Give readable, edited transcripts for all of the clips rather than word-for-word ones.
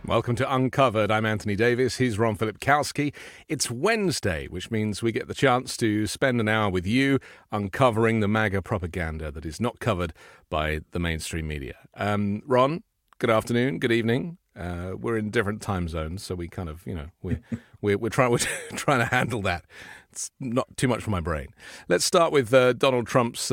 Welcome to Uncovered. I'm Anthony Davis. He's Ron Filipkowski. It's Wednesday, which means we get the chance to spend an hour with you uncovering the MAGA propaganda that is not covered by the mainstream media. Ron, good afternoon, good evening. We're in different time zones, so we kind of, we're trying to handle that. It's not too much for my brain. Let's start with Donald Trump's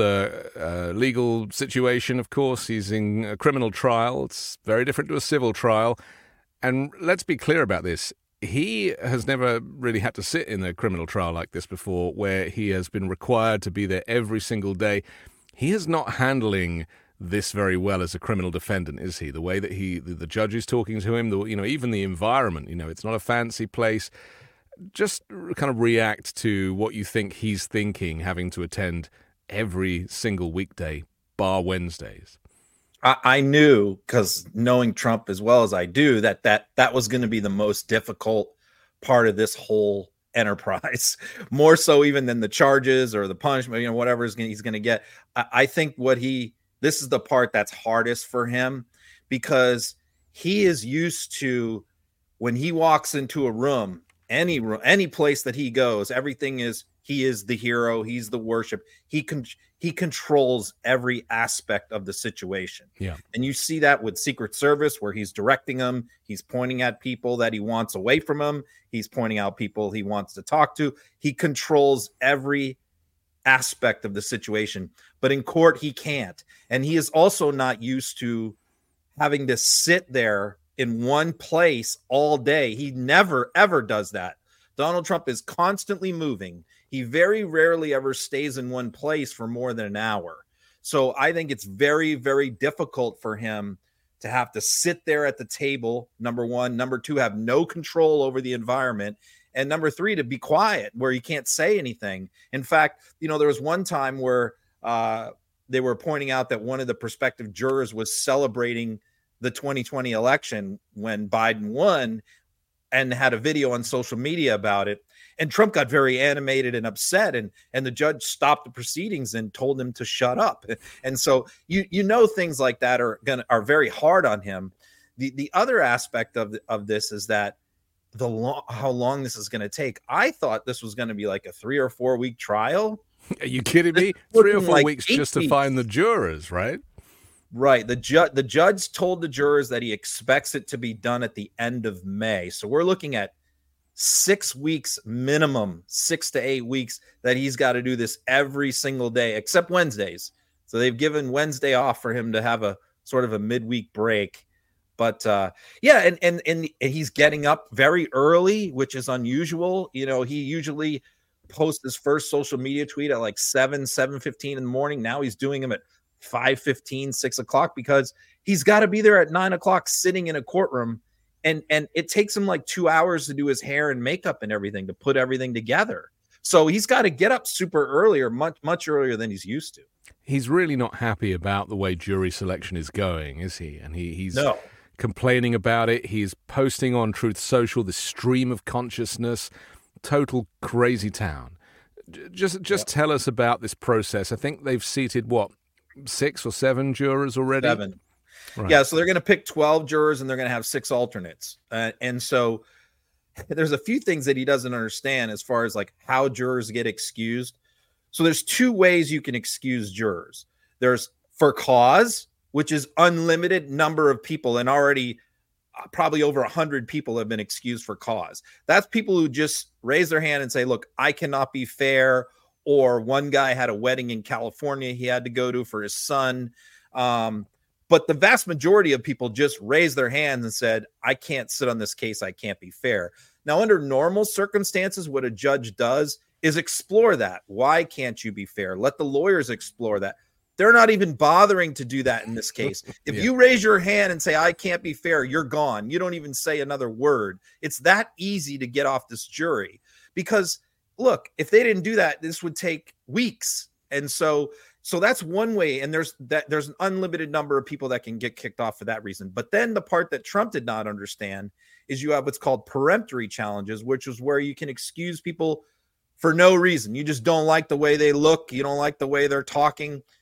legal situation. Of course, he's in a criminal trial. It's very different to a civil trial. And let's be clear about this. He has never really had to sit in a criminal trial like this before, where he has been required to be there every single day. He is not handling this very well as a criminal defendant, is he? The way that the judge is talking to him, even the environment, it's not a fancy place. Just kind of react to what you think he's thinking, having to attend every single weekday, bar Wednesdays. I knew, because knowing Trump as well as I do, that was going to be the most difficult part of this whole enterprise, more so even than the charges or the punishment, whatever he's going to get. I think this is the part that's hardest for him, because he is used to, when he walks into a room, any place that he goes, he is the hero. He's the worship. He controls every aspect of the situation. Yeah. And you see that with Secret Service, where he's directing them. He's pointing at people that he wants away from him. He's pointing out people he wants to talk to. He controls every aspect of the situation. But in court, he can't. And he is also not used to having to sit there in one place all day. He never, ever does that. Donald Trump is constantly moving. He very rarely ever stays in one place for more than an hour. So I think it's very, very difficult for him to have to sit there at the table, number one. Number two, have no control over the environment. And number three, to be quiet, where you can't say anything. In fact, there was one time where they were pointing out that one of the prospective jurors was celebrating the 2020 election when Biden won, and had a video on social media about it. And Trump got very animated and upset, and the judge stopped the proceedings and told him to shut up. And so things like that are very hard on him. The other aspect of this is that how long this is going to take. I thought this was going to be like a 3 or 4 week trial. Are you kidding me? 3 or 4 weeks just to find the jurors, right? Right. The judge told the jurors that he expects it to be done at the end of May. So we're looking at 6 weeks minimum, 6 to 8 weeks, that he's got to do this every single day, except Wednesdays. So they've given Wednesday off for him to have a sort of a midweek break. But and he's getting up very early, which is unusual. He usually posts his first social media tweet at like 7:15 in the morning. Now he's doing them at 5:15, 6 o'clock, because he's got to be there at 9 o'clock sitting in a courtroom. And it takes him like 2 hours to do his hair and makeup and everything, to put everything together. So he's got to get up super early, or much earlier than he's used to. He's really not happy about the way jury selection is going, is he? And he's no. complaining about it. He's posting on Truth Social, this stream of consciousness, total crazy town. Just tell us about this process. I think they've seated, 6 or 7 jurors already? 7. Right. Yeah, so they're going to pick 12 jurors, and they're going to have 6 alternates. And so there's a few things that he doesn't understand as far as like how jurors get excused. So there's 2 ways you can excuse jurors. There's for cause, which is unlimited number of people, and already probably over 100 people have been excused for cause. That's people who just raise their hand and say, look, I cannot be fair. Or one guy had a wedding in California he had to go to for his son. But the vast majority of people just raised their hands and said, I can't sit on this case. I can't be fair. Now, under normal circumstances, what a judge does is explore that. Why can't you be fair? Let the lawyers explore that. They're not even bothering to do that in this case. If you raise your hand and say, I can't be fair, you're gone. You don't even say another word. It's that easy to get off this jury, because look, if they didn't do that, this would take weeks. And so that's one way. And there's an unlimited number of people that can get kicked off for that reason. But then the part that Trump did not understand is you have what's called peremptory challenges, which is where you can excuse people for no reason. You just don't like the way they look. You don't like the way they're talking.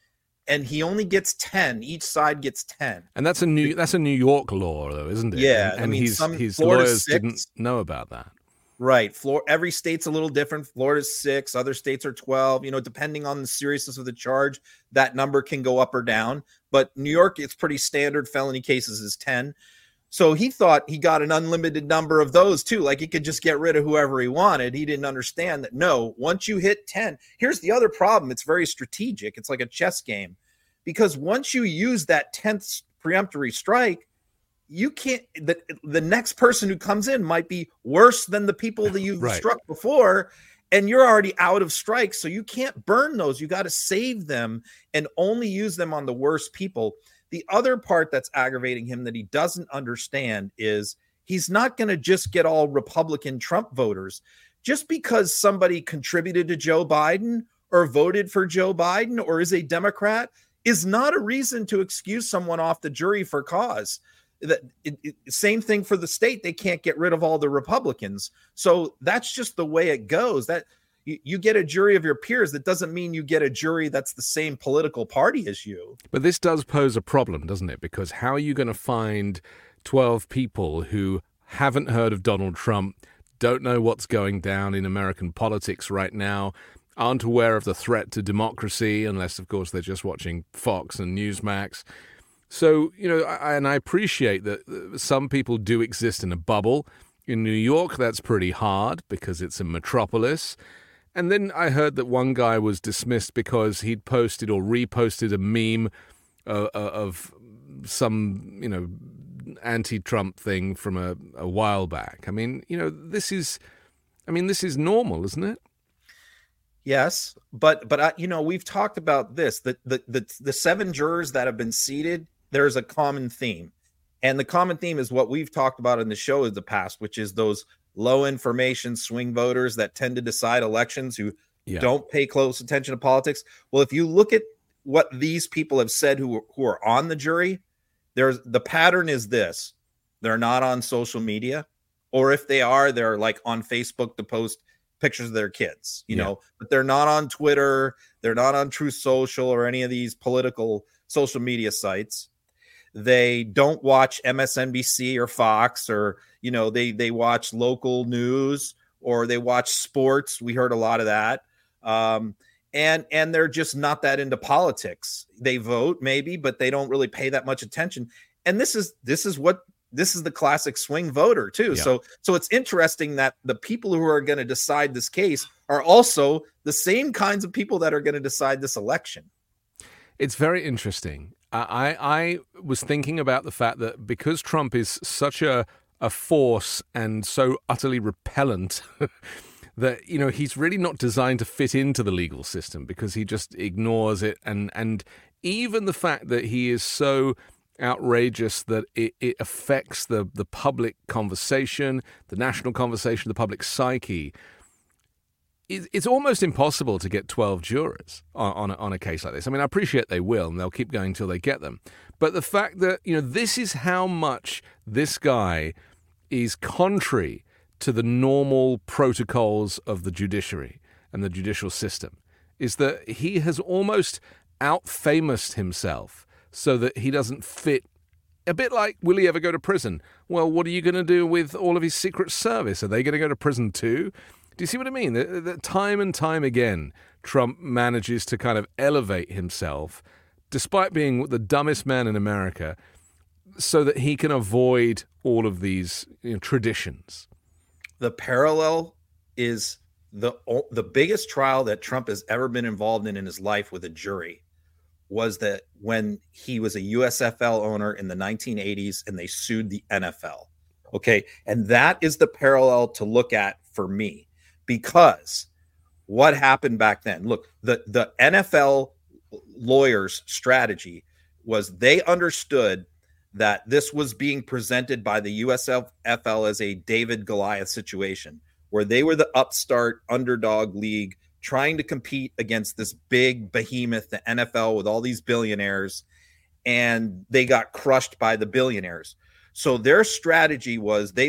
and he only gets 10. Each side gets 10. And that's a New York law, though, isn't it? Yeah, and his Florida's lawyers 6. didn't know about that. Right. Every state's a little different. Florida's 6, other states are 12. Depending on the seriousness of the charge, that number can go up or down. But New York, it's pretty standard. Felony cases is 10. So he thought he got an unlimited number of those too. Like he could just get rid of whoever he wanted. He didn't understand that. No, once you hit 10, here's the other problem. It's very strategic. It's like a chess game, because once you use that 10th preemptory strike, you can't, the next person who comes in might be worse than the people that you've struck before. And you're already out of strikes. So you can't burn those. You got to save them and only use them on the worst people. The other part that's aggravating him that he doesn't understand is he's not going to just get all Republican Trump voters. Just because somebody contributed to Joe Biden or voted for Joe Biden or is a Democrat is not a reason to excuse someone off the jury for cause. Same thing for the state. They can't get rid of all the Republicans. So that's just the way it goes. That you get a jury of your peers. That doesn't mean you get a jury that's the same political party as you. But this does pose a problem, doesn't it? Because how are you going to find 12 people who haven't heard of Donald Trump, don't know what's going down in American politics right now, aren't aware of the threat to democracy, unless, of course, they're just watching Fox and Newsmax? So, and I appreciate that some people do exist in a bubble. In New York, that's pretty hard because it's a metropolis. And then I heard that one guy was dismissed because he'd posted or reposted a meme of some, anti-Trump thing from a while back. I mean, this is normal, isn't it? Yes, but we've talked about this. The 7 jurors that have been seated, there's a common theme. And the common theme is what we've talked about in the show in the past, which is those low information swing voters that tend to decide elections who don't pay close attention to politics. Well, if you look at what these people have said who are on the jury, the pattern is this: they're not on social media, or if they are, they're like on Facebook to post pictures of their kids, but they're not on Twitter, they're not on Truth Social or any of these political social media sites. They don't watch MSNBC or Fox, or they watch local news, or they watch sports. We heard a lot of that. And they're just not that into politics. They vote maybe, but they don't really pay that much attention. And this is the classic swing voter too. Yeah. So it's interesting that the people who are going to decide this case are also the same kinds of people that are going to decide this election. It's very interesting. I was thinking about the fact that because Trump is such a force and so utterly repellent that, he's really not designed to fit into the legal system, because he just ignores it. And even the fact that he is so outrageous that it affects the public conversation, the national conversation, the public psyche. It's almost impossible to get 12 jurors on a case like this. I mean, I appreciate they will, and they'll keep going until they get them. But the fact that, this is how much this guy is contrary to the normal protocols of the judiciary and the judicial system, is that he has almost out-famous himself so that he doesn't fit. A bit like, will he ever go to prison? Well, what are you going to do with all of his Secret Service? Are they going to go to prison too? Do you see what I mean? That time and time again, Trump manages to kind of elevate himself, despite being the dumbest man in America, so that he can avoid all of these traditions. The parallel is the biggest trial that Trump has ever been involved in his life with a jury was that when he was a USFL owner in the 1980s and they sued the NFL. Okay. And that is the parallel to look at for me, because what happened back then, look, the NFL lawyers' strategy was they understood that this was being presented by the USFL as a David Goliath situation, where they were the upstart underdog league trying to compete against this big behemoth, the NFL, with all these billionaires, and they got crushed by the billionaires. So their strategy was the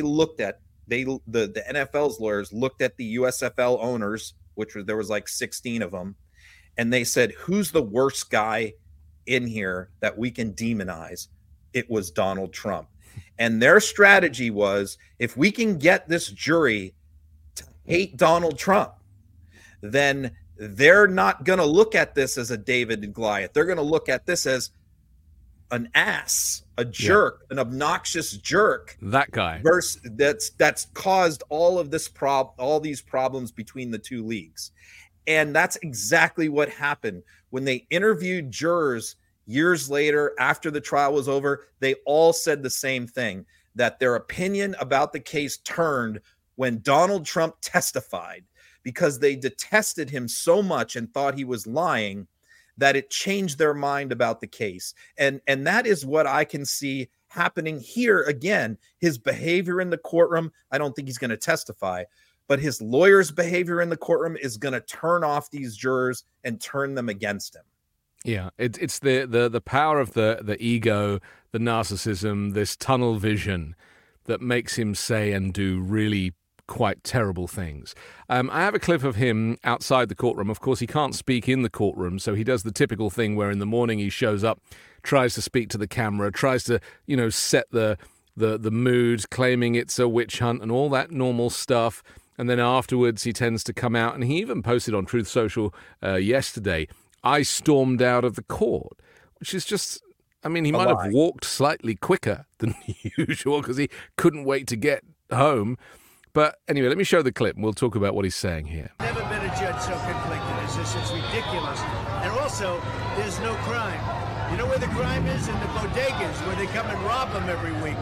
NFL's lawyers looked at the USFL owners, there was like 16 of them, and they said, who's the worst guy in here that we can demonize. It was Donald Trump. And their strategy was, if we can get this jury to hate Donald Trump, then they're not going to look at this as a David and Goliath. They're going to look at this as an ass, a jerk, an obnoxious jerk. That guy. That's caused all of this all these problems between the two leagues. And that's exactly what happened. When they interviewed jurors years later, after the trial was over, they all said the same thing, that their opinion about the case turned when Donald Trump testified, because they detested him so much and thought he was lying that it changed their mind about the case. And that is what I can see happening here again. His behavior in the courtroom, I don't think he's going to testify, but his lawyer's behavior in the courtroom is going to turn off these jurors and turn them against him. Yeah, it's the power of the ego, the narcissism, this tunnel vision that makes him say and do really quite terrible things. I have a clip of him outside the courtroom. Of course, he can't speak in the courtroom, so he does the typical thing where in the morning he shows up, tries to speak to the camera, tries to, set the mood, claiming it's a witch hunt and all that normal stuff. And then afterwards he tends to come out, and he even posted on Truth Social yesterday, "I stormed out of the court," which is just, he might have walked slightly quicker than usual because he couldn't wait to get home. But anyway, let me show the clip and we'll talk about what he's saying here. Never been a judge so conflicted as this. It's ridiculous. And also, there's no crime. You know where the crime is? In the bodegas, where they come and rob them every week.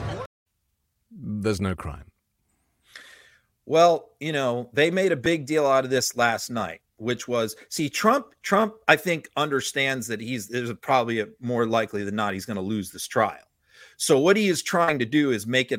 There's no crime. Well, they made a big deal out of this last night, which was, Trump, I think, understands that there's probably more likely than not he's going to lose this trial. So what he is trying to do is make it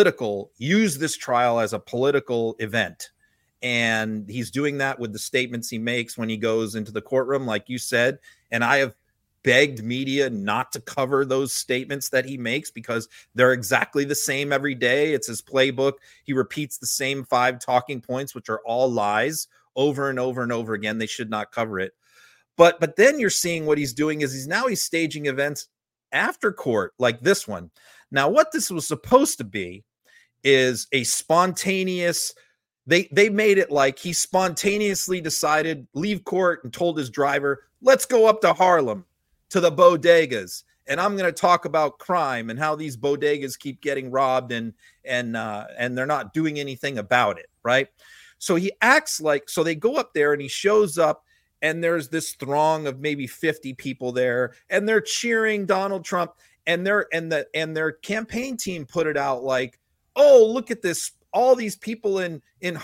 use this trial as a political event. And he's doing that with the statements he makes when he goes into the courtroom, like you said. And I have begged media not to cover those statements that he makes because they're exactly the same every day. It's his playbook. He repeats the same 5 talking points, which are all lies, over and over and over again. They should not cover it. But then you're seeing what he's doing is he's staging events after court, like this one. Now, what this was supposed to be is a spontaneous, they made it like he spontaneously decided, leave court, and told his driver, let's go up to Harlem to the bodegas, and I'm going to talk about crime and how these bodegas keep getting robbed and they're not doing anything about it, right? So he acts like, so they go up there and he shows up, and there's this throng of maybe 50 people there, and they're cheering Donald Trump, and their campaign team put it out like, oh, look at this. All these people in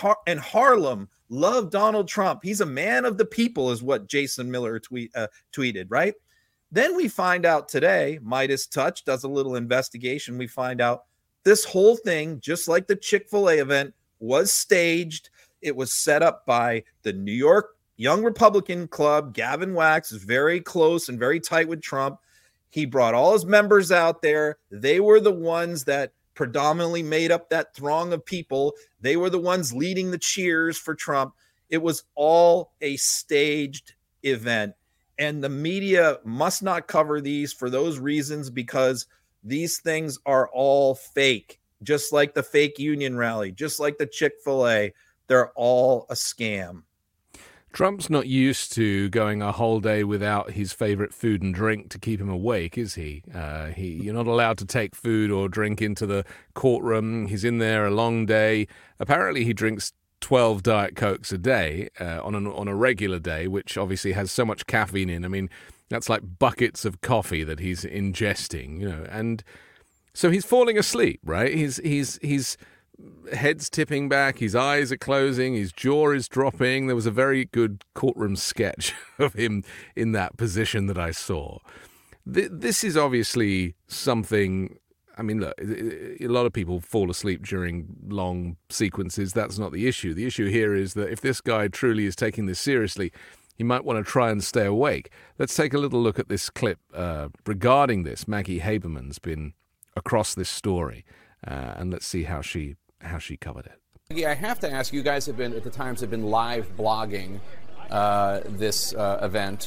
Harlem love Donald Trump. He's a man of the people, is what Jason Miller tweeted, right? Then we find out today, Midas Touch does a little investigation. We find out this whole thing, just like the Chick-fil-A event, was staged. It was set up by the New York Young Republican Club. Gavin Wax is very close and very tight with Trump. He brought all his members out there. They were the ones that predominantly made up that throng of people. They were the ones leading the cheers for Trump. It was all a staged event. And the media must not cover these for those reasons, because these things are all fake, just like the fake Union rally, just like the Chick-fil-A. They're all a scam. Trump's not used to going a whole day without his favorite food and drink to keep him awake, is he? You're not allowed to take food or drink into the courtroom. He's in there a long day. Apparently he drinks 12 Diet Cokes a day on a regular day, which obviously has so much caffeine in. I mean, that's like buckets of coffee that he's ingesting, and so he's falling asleep, right? He's head's tipping back, his eyes are closing, his jaw is dropping. There was a very good courtroom sketch of him in that position that I saw. This is obviously something. I mean, look, a lot of people fall asleep during long sequences. That's not the issue. The issue here is that if this guy truly is taking this seriously, he might want to try and stay awake. Let's take a little look at this clip regarding this. Maggie Haberman's been across this story, and let's see how she covered it. Yeah, I have to ask, you guys have been live blogging this event.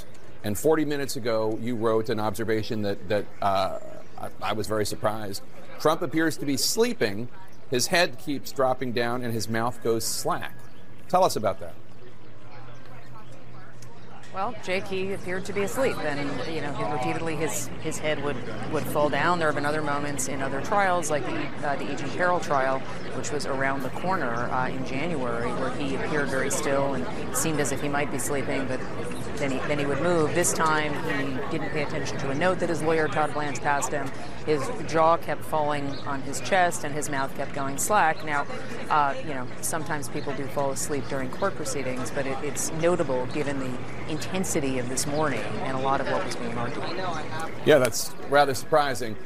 And 40 minutes ago, you wrote an observation that I was very surprised. Trump appears to be sleeping. His head keeps dropping down and his mouth goes slack. Tell us about that. Well, Jake, he appeared to be asleep, and repeatedly his head would fall down. There have been other moments in other trials, like the E.G. Carroll trial, which was around the corner in January, where he appeared very still and seemed as if he might be sleeping, but then he would move. This time, he didn't pay attention to a note that his lawyer, Todd Blanche, passed him. His jaw kept falling on his chest, and his mouth kept going slack. Now, sometimes people do fall asleep during court proceedings, but it's notable given the intensity of this morning and a lot of what was being argued. Yeah, that's rather surprising.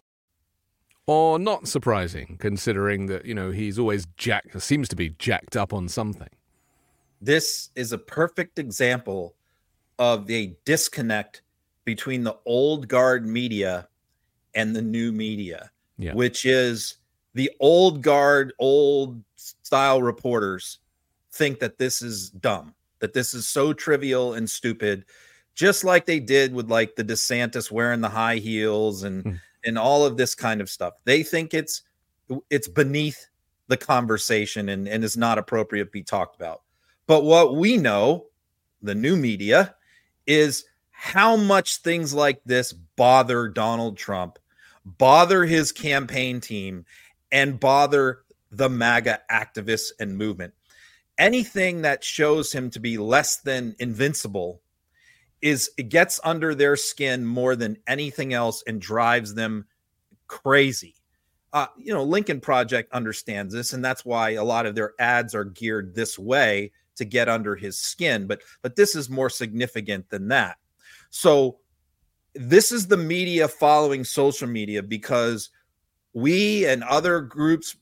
Or not surprising, considering that, he's always seems to be jacked up on something. This is a perfect example of a disconnect between the old guard media and the new media, which is the old guard, old style reporters think that this is dumb, that this is so trivial and stupid, just like they did with like the DeSantis wearing the high heels and all of this kind of stuff. They think it's beneath the conversation and is not appropriate to be talked about. But what we know, the new media, is how much things like this bother Donald Trump, bother his campaign team, and bother the MAGA activists and movement. Anything that shows him to be less than invincible it gets under their skin more than anything else and drives them crazy. Lincoln Project understands this, and that's why a lot of their ads are geared this way to get under his skin. But this is more significant than that. So this is the media following social media because we and other groups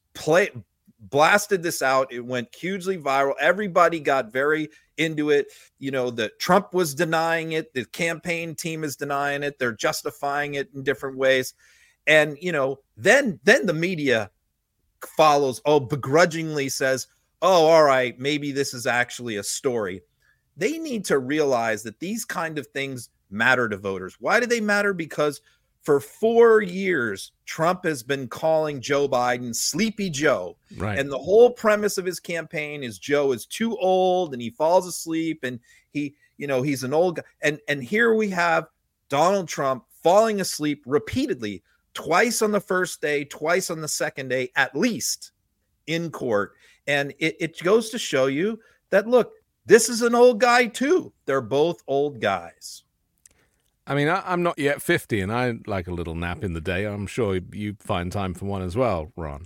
blasted this out. It went hugely viral. Everybody got very into it. That Trump was denying it. The campaign team is denying it. They're justifying it in different ways. And, then the media follows, begrudgingly says, all right, maybe this is actually a story. They need to realize that these kind of things matter to voters. Why do they matter? Because for 4 years, Trump has been calling Joe Biden Sleepy Joe. Right. And the whole premise of his campaign is Joe is too old and he falls asleep and he's an old guy. And here we have Donald Trump falling asleep repeatedly, twice on the first day, twice on the second day, at least in court. And it goes to show you that, look, this is an old guy too. They're both old guys. I mean, I'm not yet 50, and I like a little nap in the day. I'm sure you find time for one as well, Ron.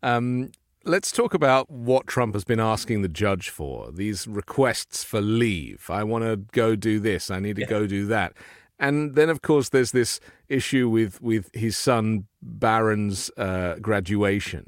Let's talk about what Trump has been asking the judge for, these requests for leave. I want to go do this. I need to go do that. And then, of course, there's this issue with his son Barron's graduation.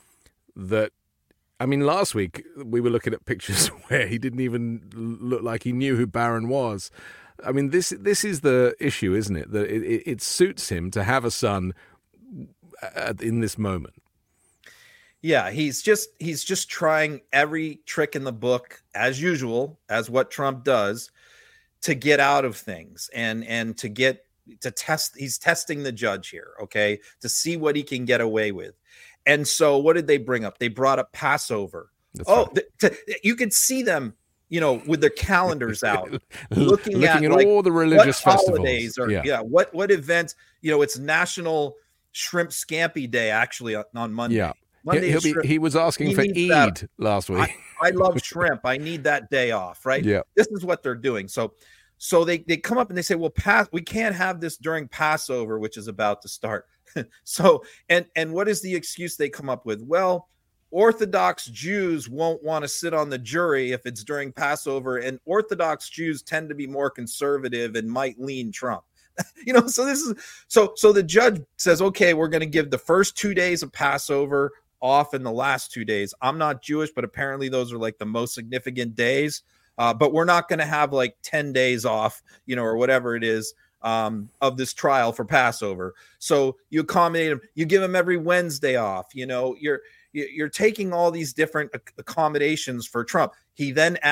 Last week we were looking at pictures where he didn't even look like he knew who Barron was. I mean, this is the issue, isn't it? That it suits him to have a son in this moment. Yeah, he's just trying every trick in the book, as usual, as what Trump does, to get out of things and to test. He's testing the judge here, okay, to see what he can get away with. And so, what did they bring up? They brought up Passover. You could see them, with their calendars out, looking at all the religious festivals. Holidays what events. It's National Shrimp Scampi Day, actually, on Monday. Yeah, Monday he was asking for Eid last week. I love shrimp. I need that day off, right? Yeah. This is what they're doing. So they come up and they say, well, we can't have this during Passover, which is about to start. So, and what is the excuse they come up with? Well, Orthodox Jews won't want to sit on the jury if it's during Passover, and Orthodox Jews tend to be more conservative and might lean Trump. So this is so the judge says, okay, we're going to give the first 2 days of Passover off in the last 2 days. I'm not Jewish, but apparently those are like the most significant days. But we're not going to have like 10 days off, or whatever it is, of this trial for Passover. So you accommodate him, you give him every Wednesday off. You're taking all these different accommodations for Trump. He then asks,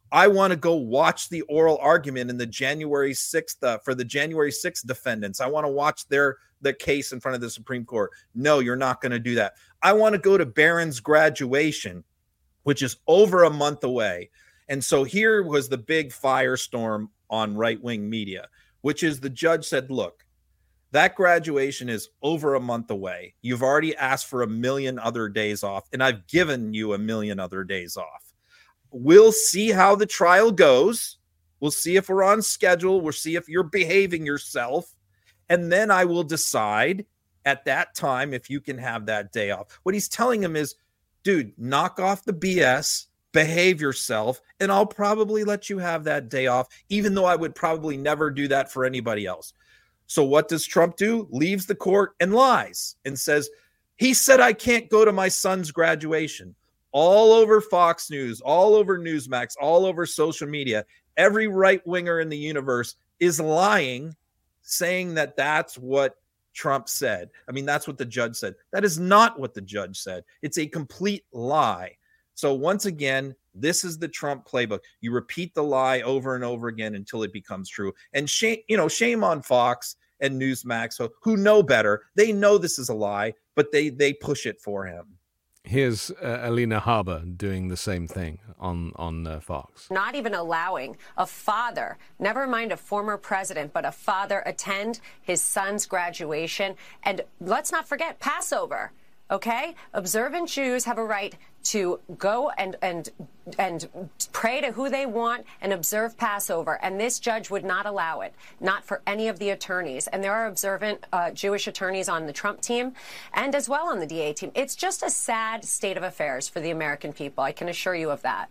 I want to go watch the oral argument in the January 6th for the January 6th defendants. I want to watch the case in front of the Supreme Court. No, you're not going to do that. I want to go to Barron's graduation, which is over a month away. And so here was the big firestorm on right-wing media, which is the judge said, look, that graduation is over a month away. You've already asked for 1 million other days off, and I've given you 1 million other days off. We'll see how the trial goes. We'll see if we're on schedule. We'll see if you're behaving yourself. And then I will decide at that time if you can have that day off. What he's telling him is, dude, knock off the BS, behave yourself, and I'll probably let you have that day off, even though I would probably never do that for anybody else. So what does Trump do? Leaves the court and lies and says, he said I can't go to my son's graduation. All over Fox News, all over Newsmax, all over social media, every right-winger in the universe is lying, saying that that's what Trump said. I mean, that's what the judge said. That is not what the judge said. It's a complete lie. So once again, this is the Trump playbook. You repeat the lie over and over again until it becomes true. And shame on Fox and Newsmax, who know better. They know this is a lie, but they push it for him. Here's Alina Harbour doing the same thing on Fox. Not even allowing a father, never mind a former president, but a father attend his son's graduation. And let's not forget Passover. Okay? Observant Jews have a right to go and pray to who they want and observe Passover. And this judge would not allow it, not for any of the attorneys. And there are observant Jewish attorneys on the Trump team and as well on the DA team. It's just a sad state of affairs for the American people. I can assure you of that.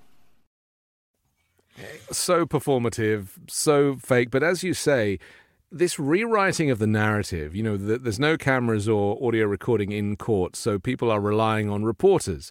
So performative, so fake. But as you say, this rewriting of the narrative, there's no cameras or audio recording in court, so people are relying on reporters.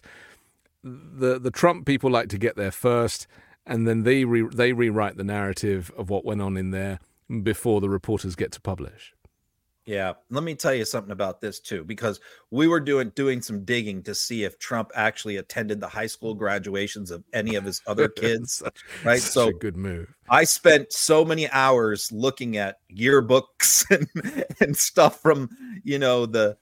The Trump people like to get there first, and then they rewrite the narrative of what went on in there before the reporters get to publish. Yeah, let me tell you something about this too, because we were doing some digging to see if Trump actually attended the high school graduations of any of his other kids. Right, so a good move. I spent so many hours looking at yearbooks and stuff from the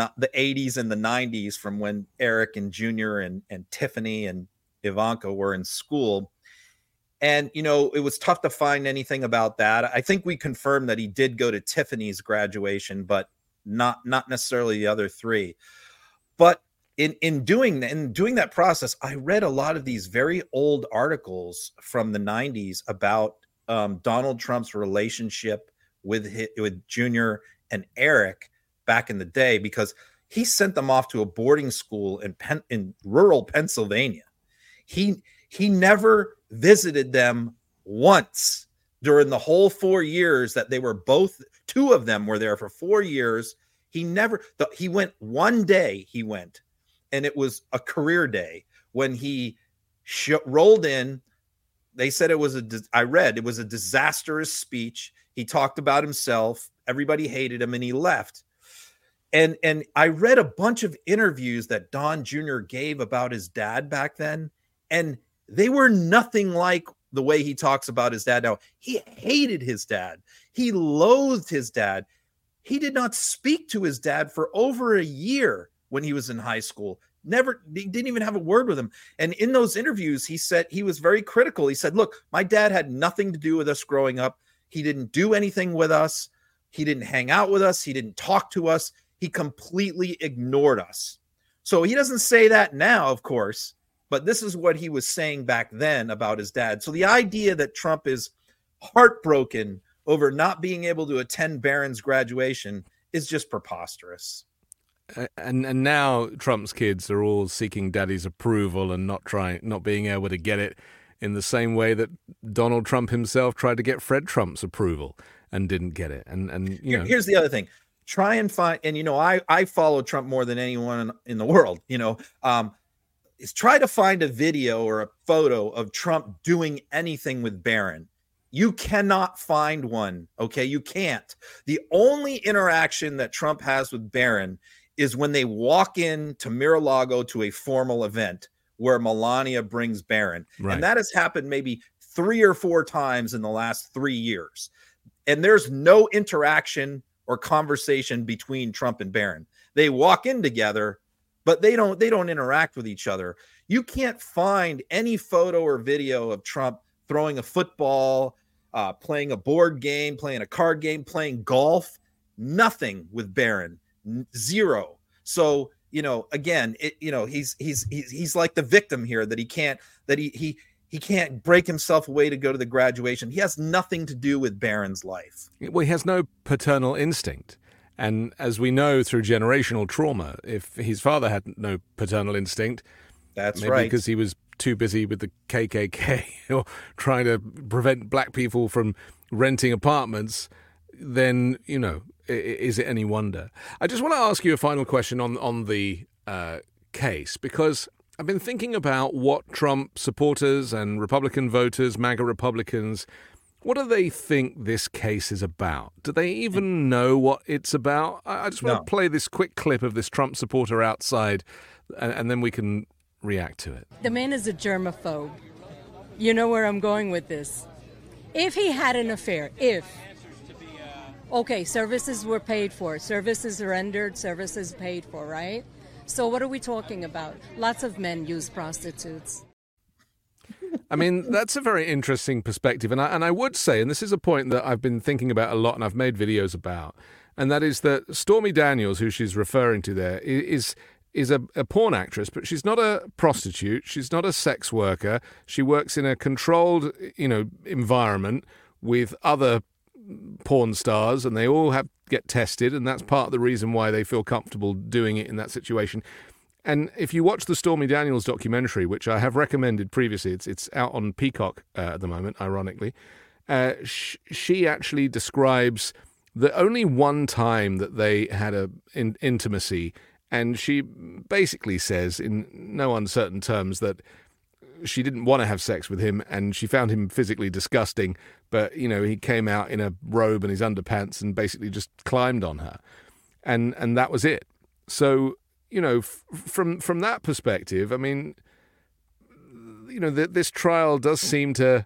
80s and the 90s, from when Eric and Junior and Tiffany and Ivanka were in school. And, it was tough to find anything about that. I think we confirmed that he did go to Tiffany's graduation, but not necessarily the other three. But in doing that process, I read a lot of these very old articles from the 90s about Donald Trump's relationship with Junior and Eric back in the day, because he sent them off to a boarding school in rural Pennsylvania. He never visited them once during the whole 4 years that they were two of them were there for 4 years. He went one day, and it was a career day when he rolled in. They said it was a disastrous speech. He talked about himself. Everybody hated him, and he left. And I read a bunch of interviews that Don Jr. gave about his dad back then, and they were nothing like the way he talks about his dad now. He hated his dad. He loathed his dad. He did not speak to his dad for over a year when he was in high school. He didn't even have a word with him. And in those interviews, he said he was very critical. He said, look, my dad had nothing to do with us growing up. He didn't do anything with us. He didn't hang out with us. He didn't talk to us. He completely ignored us. So he doesn't say that now, of course, but this is what he was saying back then about his dad. So the idea that Trump is heartbroken over not being able to attend Barron's graduation is just preposterous. And now Trump's kids are all seeking daddy's approval and not being able to get it in the same way that Donald Trump himself tried to get Fred Trump's approval and didn't get it. And here's the other thing. Try and find, and I follow Trump more than anyone in the world, is try to find a video or a photo of Trump doing anything with Barron. You cannot find one. Okay. You can't. The only interaction that Trump has with Barron is when they walk in to Mar-a-Lago to a formal event, where Melania brings Barron. Right. And that has happened maybe 3 or 4 times in the last 3 years. And there's no interaction or conversation between Trump and Barron. They walk in together, but they don't interact with each other. You can't find any photo or video of Trump throwing a football, playing a board game, playing a card game, playing golf. Nothing with Barron. Zero. So, again, he's like the victim here that he can't break himself away to go to the graduation. He has nothing to do with Barron's life. Well, he has no paternal instinct. And as we know through generational trauma, if his father had no paternal instinct, that's maybe right, because he was too busy with the KKK or trying to prevent black people from renting apartments, then, is it any wonder? I just want to ask you a final question on the case, because I've been thinking about what Trump supporters and Republican voters, MAGA Republicans, what do they think this case is about? Do they even know what it's about? I just want to play this quick clip of this Trump supporter outside, and then we can react to it. The man is a germaphobe. You know where I'm going with this. If he had an affair, services were paid for, services rendered, services paid for, right? So what are we talking about? Lots of men use prostitutes. I mean, that's a very interesting perspective. And I would say, and this is a point that I've been thinking about a lot and I've made videos about, and that is that Stormy Daniels, who she's referring to there, is a porn actress, but she's not a prostitute. She's not a sex worker. She works in a controlled, environment with other porn stars, and they all get tested, and that's part of the reason why they feel comfortable doing it in that situation. And if you watch the Stormy Daniels documentary, which I have recommended previously, it's out on Peacock at the moment, ironically, she actually describes the only one time that they had intimacy, and she basically says in no uncertain terms that she didn't want to have sex with him, and she found him physically disgusting, but, he came out in a robe and his underpants and basically just climbed on her. And that was it. So, from that perspective, I mean, this trial does seem to,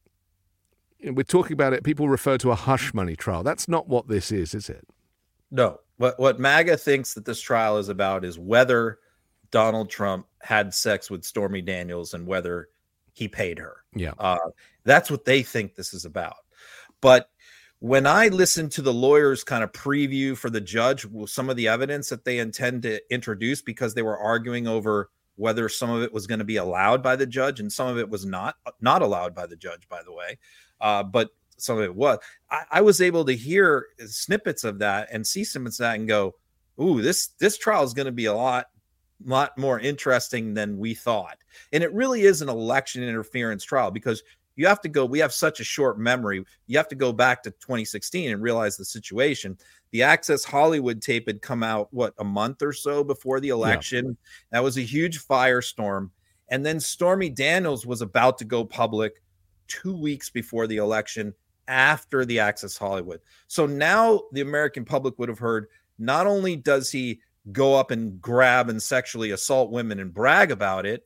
we're talking about it, people refer to a hush money trial. That's not what this is it? No. What MAGA thinks that this trial is about is whether Donald Trump had sex with Stormy Daniels and whether he paid her. Yeah. That's what they think this is about. But when I listened to the lawyers kind of preview for the judge some of the evidence that they intend to introduce, because they were arguing over whether some of it was going to be allowed by the judge and some of it was not allowed by the judge, by the way. But some of it was. I was able to hear snippets of that and see snippets of that and go, ooh, this trial is going to be a lot more interesting than we thought. And it really is an election interference trial, because we have such a short memory. You have to go back to 2016 and realize the situation. The Access Hollywood tape had come out, a month or so before the election. Yeah. That was a huge firestorm. And then Stormy Daniels was about to go public 2 weeks before the election, after the Access Hollywood. So now the American public would have heard, not only does he go up and grab and sexually assault women and brag about it,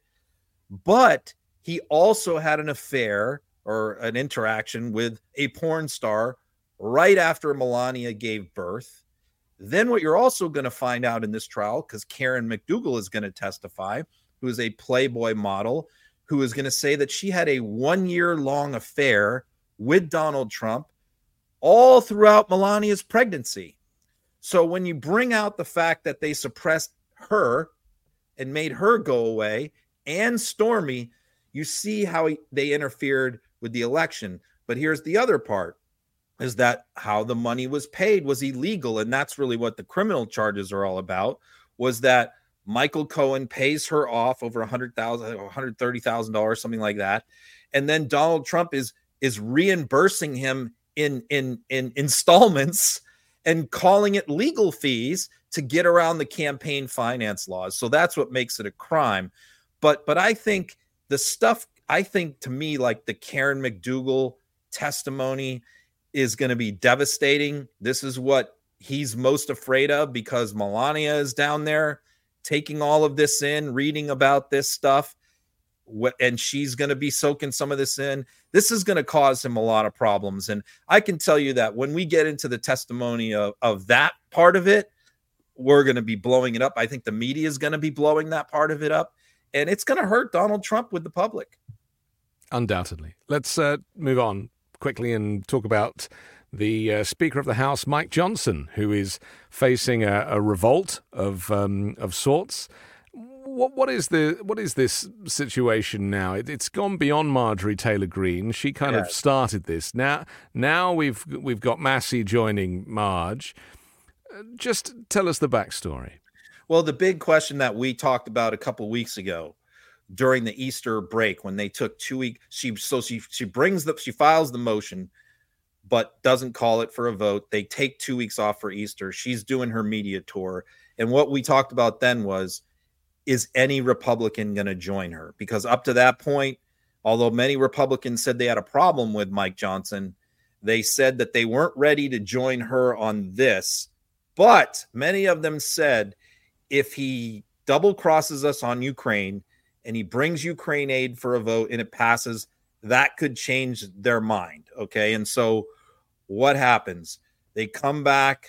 but he also had an affair or an interaction with a porn star right after Melania gave birth. Then what you're also going to find out in this trial, because Karen McDougal is going to testify, who is a Playboy model, who is going to say that she had a 1-year-long affair with Donald Trump all throughout Melania's pregnancy. So when you bring out the fact that they suppressed her and made her go away, and Stormy, you see how they interfered with the election. But here's the other part, is that how the money was paid was illegal. And that's really what the criminal charges are all about, was that Michael Cohen pays her off over $100,000, $130,000, something like that. And then Donald Trump is reimbursing him in installments and calling it legal fees to get around the campaign finance laws. So that's what makes it a crime. But I think the stuff, to me, like the Karen McDougal testimony is going to be devastating. This is what he's most afraid of, because Melania is down there taking all of this in, reading about this stuff. and she's going to be soaking some of this in. This is going to cause him a lot of problems. And I can tell you that when we get into the testimony of that part of it, we're going to be blowing it up. I think the media is going to be blowing that part of it up, and it's going to hurt Donald Trump with the public. Undoubtedly. Let's move on quickly and talk about the Speaker of the House, Mike Johnson, who is facing a revolt of sorts. What is this situation now? It's gone beyond Marjorie Taylor Greene. She kind of started this. Now we've got Massey joining Marge. Just tell us the backstory. Well, the big question that we talked about a couple weeks ago during the Easter break, when they took 2 weeks, she files the motion, but doesn't call it for a vote. They take 2 weeks off for Easter. She's doing her media tour. And what we talked about then was, is any Republican going to join her? Because up to that point, although many Republicans said they had a problem with Mike Johnson, they said that they weren't ready to join her on this. But many of them said, if he double crosses us on Ukraine and he brings Ukraine aid for a vote and it passes, that could change their mind. Okay. And so what happens? They come back.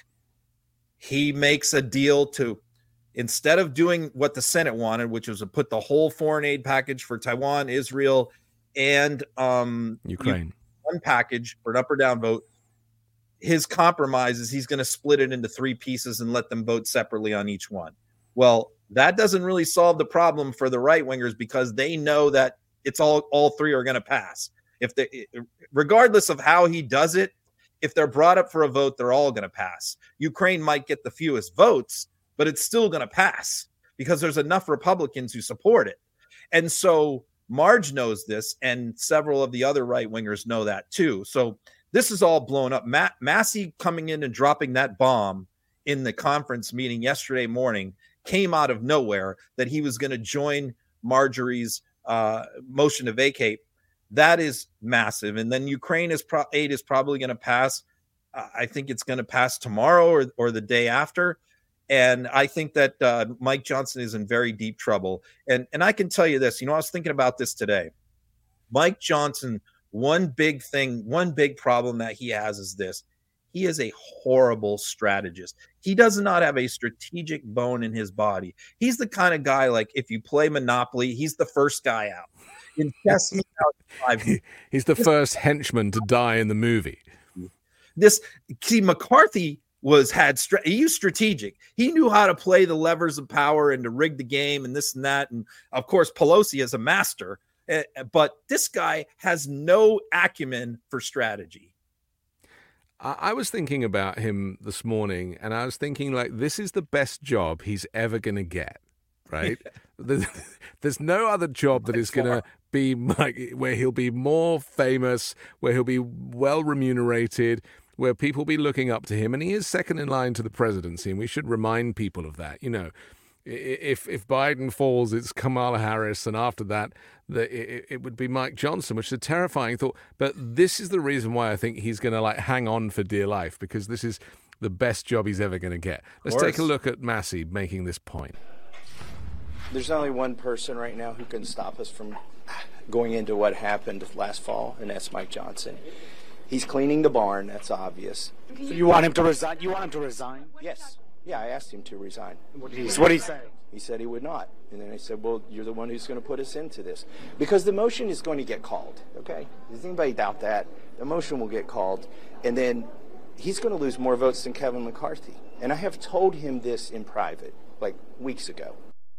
He makes a deal to, instead of doing what the Senate wanted, which was to put the whole foreign aid package for Taiwan, Israel, and Ukraine, one package for an up or down vote, his compromise is he's going to split it into 3 pieces and let them vote separately on each one. Well, that doesn't really solve the problem for the right wingers, because they know that it's all 3 are going to pass. If they, regardless of how he does it, if they're brought up for a vote, they're all going to pass. Ukraine might get the fewest votes, but it's still going to pass because there's enough Republicans who support it. And so Marge knows this, and several of the other right wingers know that too. So this is all blown up. Massey coming in and dropping that bomb in the conference meeting yesterday morning came out of nowhere, that he was going to join Marjorie's motion to vacate. That is massive. And then Ukraine aid is probably going to pass. I think it's going to pass tomorrow or the day after. And I think that Mike Johnson is in very deep trouble. And I can tell you this, I was thinking about this today. Mike Johnson, one big problem that he has is this. He is a horrible strategist. He does not have a strategic bone in his body. He's the kind of guy, like, if you play Monopoly, he's the first guy out. In chess, he's the first henchman to die in the movie. McCarthy he used strategic. He knew how to play the levers of power and to rig the game and this and that. And of course, Pelosi is a master, but this guy has no acumen for strategy. I was thinking about him this morning, and I was thinking, like, this is the best job he's ever going to get, right? There's no other job that is going to be like where he'll be more famous, where he'll be well remunerated, where people will be looking up to him. And he is second in line to the presidency, and we should remind people of that. If Biden falls, it's Kamala Harris, and after that, it would be Mike Johnson, which is a terrifying thought. But this is the reason why I think he's going to hang on for dear life, because this is the best job he's ever going to get. Let's take a look at Massey making this point. There's only one person right now who can stop us from going into what happened last fall, and that's Mike Johnson. He's cleaning the barn. That's obvious. So you want him to resign? You want him to resign? Yes. Yeah, I asked him to resign. What did he say? He said he would not. And then I said, well, you're the one who's going to put us into this. Because the motion is going to get called, okay? Does anybody doubt that? The motion will get called. And then he's going to lose more votes than Kevin McCarthy. And I have told him this in private, weeks ago.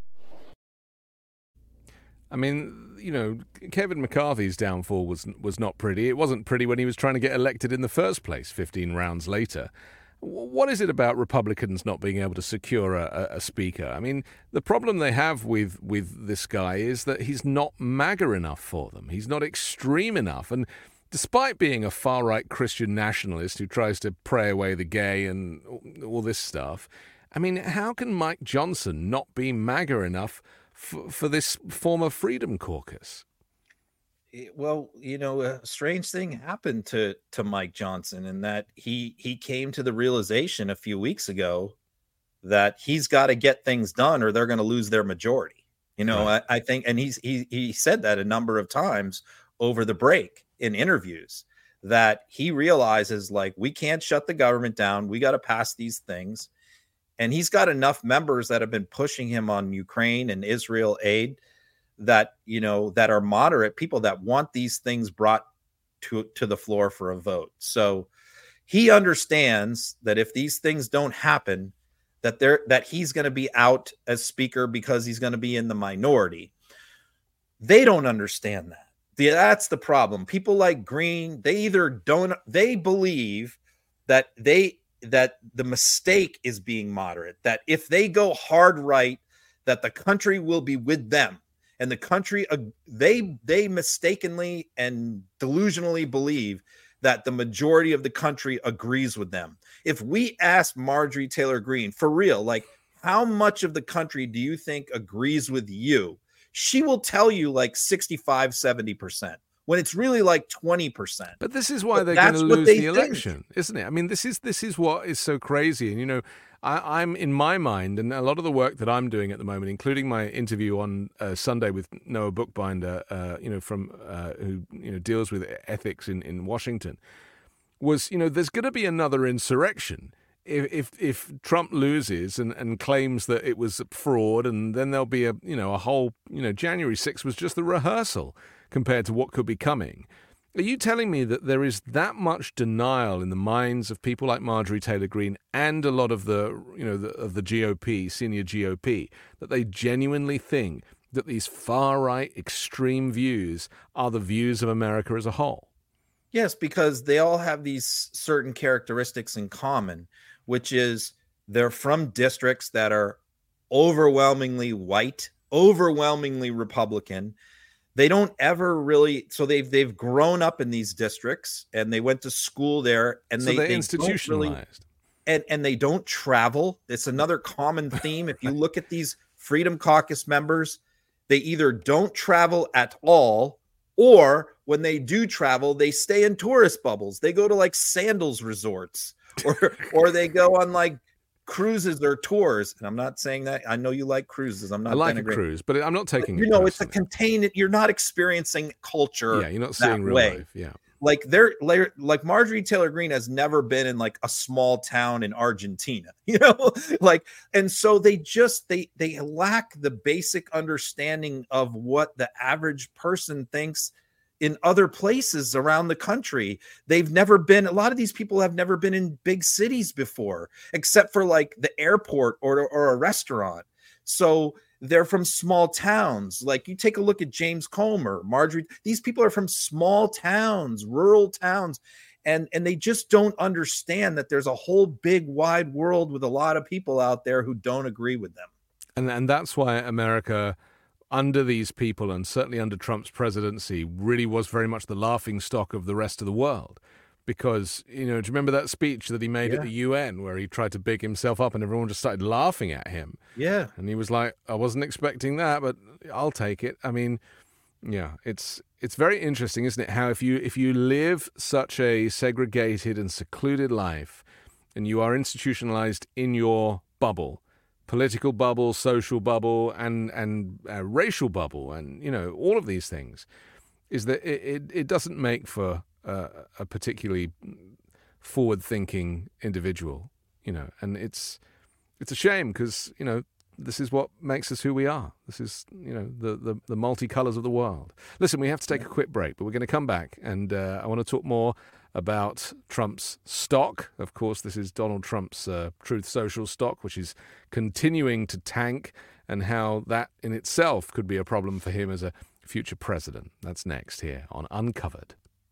I mean, Kevin McCarthy's downfall was not pretty. It wasn't pretty when he was trying to get elected in the first place 15 rounds later. What is it about Republicans not being able to secure a speaker? I mean, the problem they have with this guy is that he's not MAGA enough for them. He's not extreme enough. And despite being a far-right Christian nationalist who tries to pray away the gay and all this stuff, I mean, how can Mike Johnson not be MAGA enough for this former Freedom Caucus? Well, a strange thing happened to Mike Johnson, in that he came to the realization a few weeks ago that he's got to get things done or they're going to lose their majority. You know, Right. I think, and he said that a number of times over the break in interviews, that he realizes, like, we can't shut the government down. We got to pass these things. And he's got enough members that have been pushing him on Ukraine and Israel aid that, you know, that are moderate people that want these things brought to the floor for a vote. So he understands that if these things don't happen, that he's going to be out as speaker because he's going to be in the minority. They don't understand that. That's the problem. People like Green, they believe that the mistake is being moderate, that if they go hard right, that the country will be with them. And the country, they mistakenly and delusionally believe that the majority of the country agrees with them. If we ask Marjorie Taylor Greene, for real, like, how much of the country do you think agrees with you? She will tell you like 65, 70%, when it's really like 20%. But this is why they're going to lose the election, isn't it? I mean, this is what is so crazy. And, you know, I'm in my mind, and a lot of the work that I'm doing at the moment, including my interview on Sunday with Noah Bookbinder, who deals with ethics in Washington, was, you know, there's going to be another insurrection if Trump loses and claims that it was fraud, and then there'll be a whole, January 6th was just the rehearsal compared to what could be coming. Are you telling me that there is that much denial in the minds of people like Marjorie Taylor Greene and a lot of the GOP, senior GOP, that they genuinely think that these far-right extreme views are the views of America as a whole? Yes, because they all have these certain characteristics in common, which is they're from districts that are overwhelmingly white, overwhelmingly Republican. They don't ever really, so they've grown up in these districts and they went to school there, and so they're they institutionalized. And they don't travel. It's another common theme. If you look at these Freedom Caucus members, they either don't travel at all, or when they do travel, they stay in tourist bubbles. They go to like sandals resorts, or they go on like cruises or tours. And I'm not saying that. I know you like cruises. I'm not. I like a cruise, but I'm not taking. But, it's a contained. You're not experiencing culture. Yeah, you're not seeing real life. Yeah. Like like Marjorie Taylor Greene has never been in like a small town in Argentina, and so they lack the basic understanding of what the average person thinks in other places around the country. A lot of these people have never been in big cities before, except for like the airport or a restaurant. So they're from small towns. Like, you take a look at James Comer, Marjorie. These people are from small towns, rural towns, and they just don't understand that there's a whole big wide world with a lot of people out there who don't agree with them. And that's why America, under these people, and certainly under Trump's presidency, really was very much the laughing stock of the rest of the world. Because, do you remember that speech that he made at the UN where he tried to big himself up and everyone just started laughing at him? Yeah. And he was like, I wasn't expecting that, but I'll take it. I mean, yeah, it's very interesting, isn't it? How if you live such a segregated and secluded life, and you are institutionalized in your bubble, political bubble, social bubble, and racial bubble, and, all of these things, is that it doesn't make for a particularly forward-thinking individual, and it's a shame because, this is what makes us who we are. This is, the multicolors of the world. Listen, we have to take a quick break, but we're going to come back, and I want to talk more about Trump's stock. Of course, this is Donald Trump's Truth Social stock, which is continuing to tank, and how that in itself could be a problem for him as a future president. That's next here on Uncovered.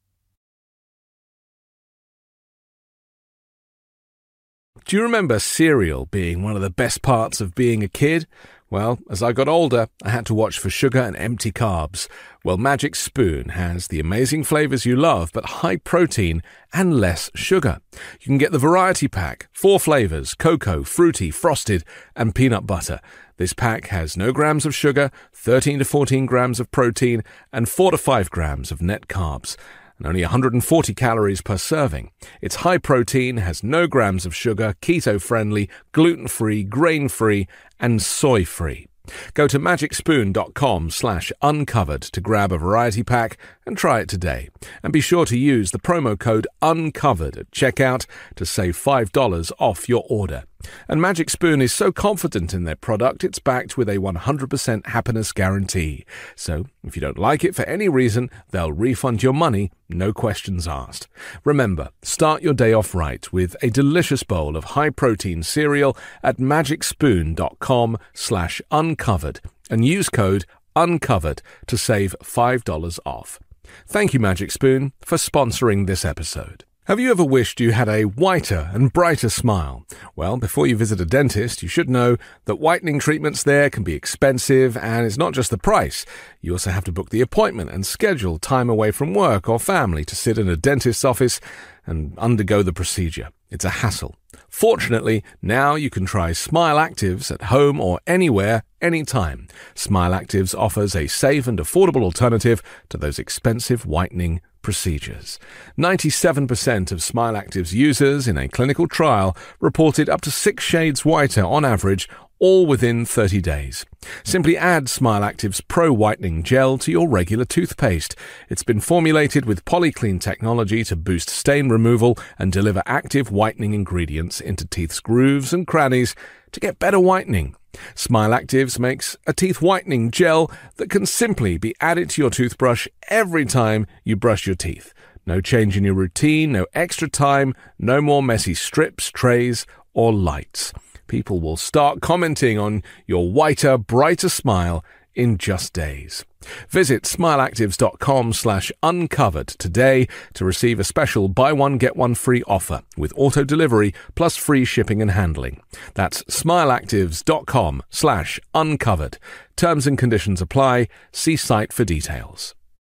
Do you remember cereal being one of the best parts of being a kid? Well, as I got older, I had to watch for sugar and empty carbs. Well, Magic Spoon has the amazing flavors you love, but high protein and less sugar. You can get the variety pack, 4 flavors: cocoa, fruity, frosted, and peanut butter. This pack has no grams of sugar, 13 to 14 grams of protein, and 4 to 5 grams of net carbs, and only 140 calories per serving. It's high protein, has no grams of sugar, keto-friendly, gluten-free, grain-free, and soy-free. Go to magicspoon.com/uncovered to grab a variety pack and try it today. And be sure to use the promo code UNCOVERED at checkout to save $5 off your order. And Magic Spoon is so confident in their product, it's backed with a 100% happiness guarantee. So, if you don't like it for any reason, they'll refund your money, no questions asked. Remember, start your day off right with a delicious bowl of high-protein cereal at magicspoon.com/uncovered and use code UNCOVERED to save $5 off. Thank you, Magic Spoon, for sponsoring this episode. Have you ever wished you had a whiter and brighter smile? Well, before you visit a dentist, you should know that whitening treatments there can be expensive, and it's not just the price. You also have to book the appointment and schedule time away from work or family to sit in a dentist's office and undergo the procedure. It's a hassle. Fortunately, now you can try Smile Actives at home or anywhere, anytime. Smile Actives offers a safe and affordable alternative to those expensive whitening procedures. 97% of Smile Actives users in a clinical trial reported up to 6 shades whiter on average, all within 30 days. Simply add Smile Active's Pro Whitening Gel to your regular toothpaste. It's been formulated with PolyClean technology to boost stain removal and deliver active whitening ingredients into teeth's grooves and crannies to get better whitening. Smile Actives makes a teeth whitening gel that can simply be added to your toothbrush every time you brush your teeth. No change in your routine, no extra time, no more messy strips, trays, or lights. People will start commenting on your whiter, brighter smile in just days. Visit smileactives.com/uncovered today to receive a special buy one get one free offer with auto delivery plus free shipping and handling. That's smileactives.com/uncovered. Terms and conditions apply. See site for details.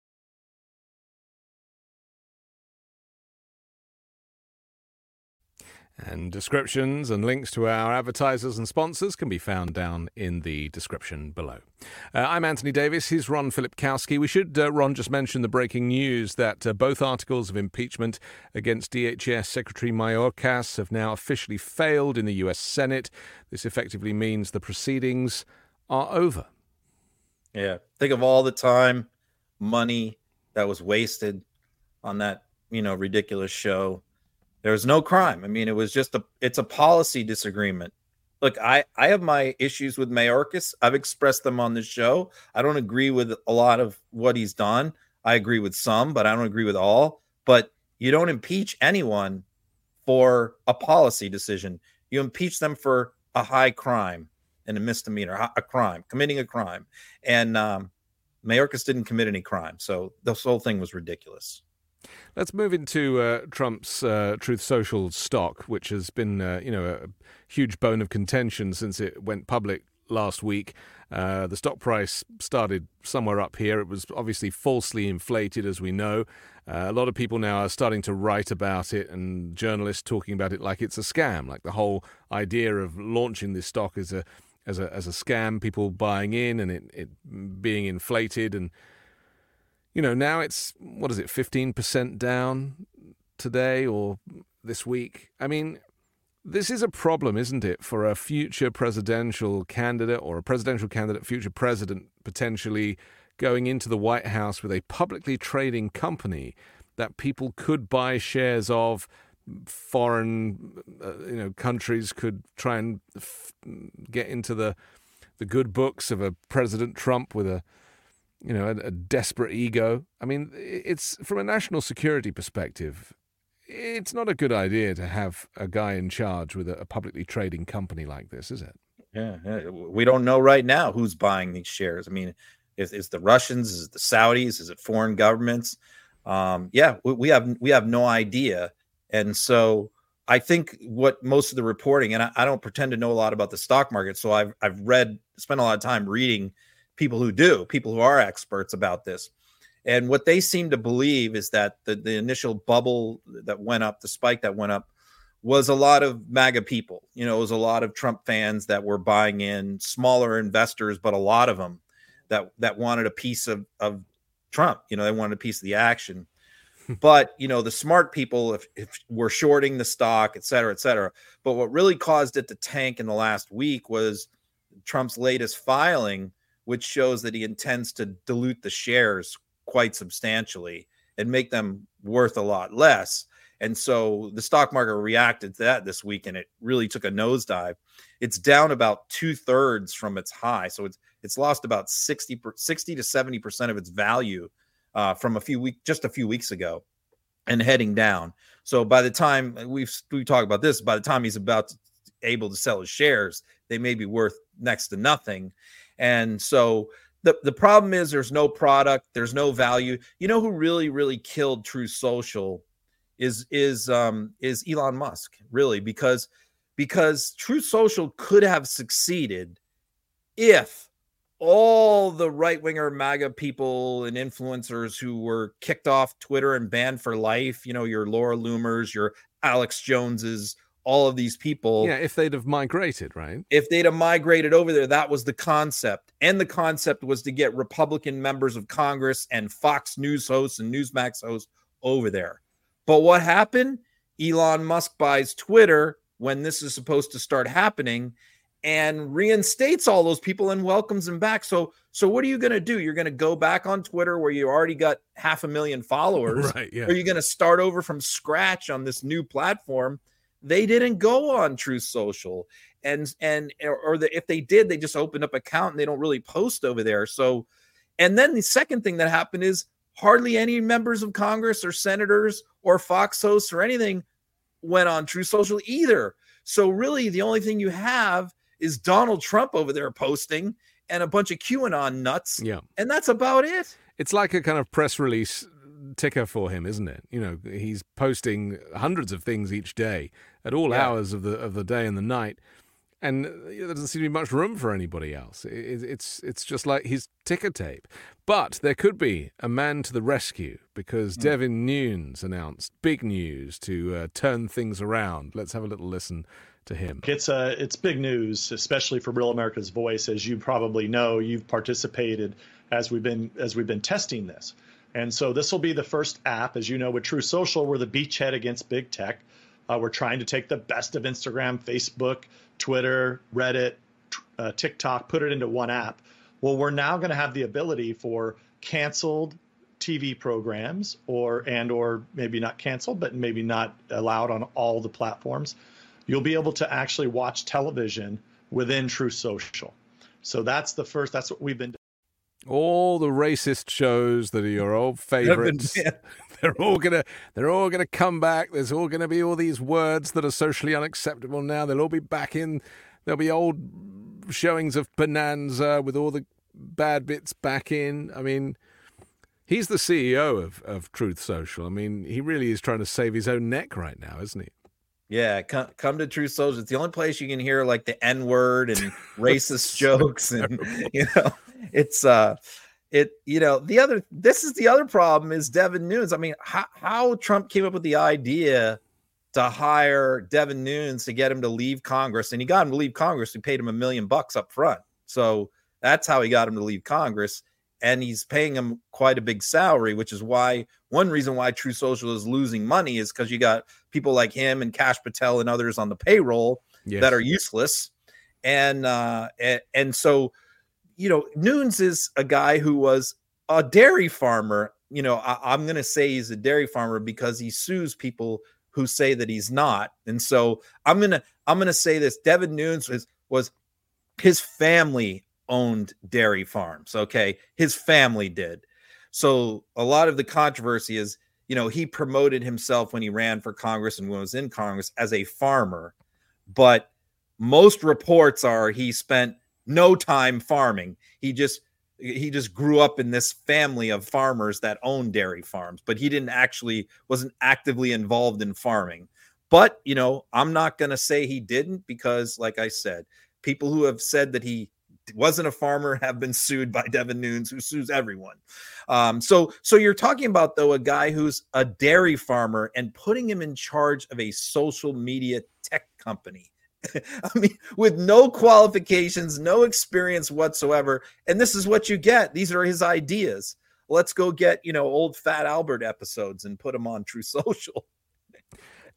And descriptions and links to our advertisers and sponsors can be found down in the description below. I'm Anthony Davis. He's Ron Filipkowski. We should, Ron, just mention the breaking news that both articles of impeachment against DHS Secretary Mayorkas have now officially failed in the U.S. Senate. This effectively means the proceedings are over. Yeah. Think of all the time, money that was wasted on that, ridiculous show. There was no crime. I mean, it was just it's a policy disagreement. Look, I have my issues with Mayorkas. I've expressed them on this show. I don't agree with a lot of what he's done. I agree with some, but I don't agree with all. But you don't impeach anyone for a policy decision. You impeach them for a high crime and a misdemeanor, committing a crime. And Mayorkas didn't commit any crime. So this whole thing was ridiculous. Let's move into Trump's Truth Social stock, which has been, a huge bone of contention since it went public last week. The stock price started somewhere up here. It was obviously falsely inflated, as we know. A lot of people now are starting to write about it, and journalists talking about it like it's a scam, like the whole idea of launching this stock as a scam, people buying in and it being inflated. And now it's, 15% down today or this week? I mean, this is a problem, isn't it, for a future presidential candidate or a presidential candidate, future president, potentially going into the White House with a publicly trading company that people could buy shares of. Foreign, countries could try and get into the good books of a President Trump with a desperate ego. I mean, it's from a national security perspective, it's not a good idea to have a guy in charge with a publicly trading company like this, is it? Yeah. We don't know right now who's buying these shares. I mean, is the Russians, is it the Saudis, is it foreign governments? We have no idea. And so I think what most of the reporting, and I don't pretend to know a lot about the stock market, so I've spent a lot of time reading people who are experts about this. And what they seem to believe is that the initial bubble that went up, the spike that went up, was a lot of MAGA people. It was a lot of Trump fans that were buying in, smaller investors, but a lot of them that wanted a piece of Trump. They wanted a piece of the action. But, the smart people, if were shorting the stock, et cetera, et cetera. But what really caused it to tank in the last week was Trump's latest filing, which shows that he intends to dilute the shares quite substantially and make them worth a lot less. And so the stock market reacted to that this week, and it really took a nosedive. It's down about 2/3 from its high. So it's lost about 60 to 70% of its value from a few weeks ago, and heading down. So by the time we talk about this, by the time he's able to sell his shares, they may be worth next to nothing. And so the problem is there's no product, there's no value. You know who really killed Truth Social is Elon Musk, really, because Truth Social could have succeeded if all the right-winger MAGA people and influencers who were kicked off Twitter and banned for life, your Laura Loomers, your Alex Joneses, all of these people. Yeah, if they'd have migrated, right? If they'd have migrated over there, that was the concept. And the concept was to get Republican members of Congress and Fox News hosts and Newsmax hosts over there. But what happened? Elon Musk buys Twitter when this is supposed to start happening and reinstates all those people and welcomes them back. So what are you going to do? You're going to go back on Twitter where you already got 500,000 followers, right? Yeah. Or you're going to start over from scratch on this new platform. They didn't go on Truth Social, if they did, they just opened up an account and they don't really post over there. So, and then the second thing that happened is hardly any members of Congress or senators or Fox hosts or anything went on Truth Social either. So really, the only thing you have is Donald Trump over there posting and a bunch of QAnon nuts. Yeah. And that's about it. It's like a kind of press release ticker for him, isn't it? He's posting hundreds of things each day at all hours of the day and the night. And there doesn't seem to be much room for anybody else. It's just like his ticker tape. But there could be a man to the rescue because Devin Nunes announced big news to turn things around. Let's have a little listen to him. It's big news, especially for Real America's Voice. As you probably know, you've participated as we've been testing this. And so this will be the first app. As you know, with Truth Social, we're the beachhead against big tech. We're trying to take the best of Instagram, Facebook, Twitter, Reddit, TikTok, put it into one app. Well, we're now going to have the ability for canceled TV programs or maybe not canceled, but maybe not allowed on all the platforms. You'll be able to actually watch television within Truth Social. So that's what we've been doing. All the racist shows that are your old favorites, they're all gonna come back. There's all gonna be all these words that are socially unacceptable now. They'll all be back in. There'll be old showings of Bonanza with all the bad bits back in. I mean, he's the CEO of Truth Social. I mean, he really is trying to save his own neck right now, isn't he? Yeah, come to Truth Social. It's the only place you can hear like the N-word and racist jokes, and this is the other problem is Devin Nunes. I mean, how Trump came up with the idea to hire Devin Nunes to get him to leave Congress, and he got him to leave Congress. We paid him $1 million up front, so that's how he got him to leave Congress. And he's paying him quite a big salary, which is one reason why Truth Social is losing money is because you got people like him and Kash Patel and others on the payroll that are useless. And so, Nunes is a guy who was a dairy farmer. I'm going to say he's a dairy farmer because he sues people who say that he's not. And so I'm going to say this. Devin Nunes was his family owned dairy farms. Okay. His family did. So a lot of the controversy is, he promoted himself when he ran for Congress and when he was in Congress as a farmer, but most reports are he spent no time farming. He just grew up in this family of farmers that own dairy farms, but he wasn't actively involved in farming. But, I'm not going to say he didn't because, like I said, people who have said that he wasn't a farmer have been sued by Devin Nunes, who sues everyone. So you're talking about, though, a guy who's a dairy farmer and putting him in charge of a social media tech company. I mean, with no qualifications, no experience whatsoever. And this is what you get. These are his ideas. Let's go get, old Fat Albert episodes and put them on Truth Social.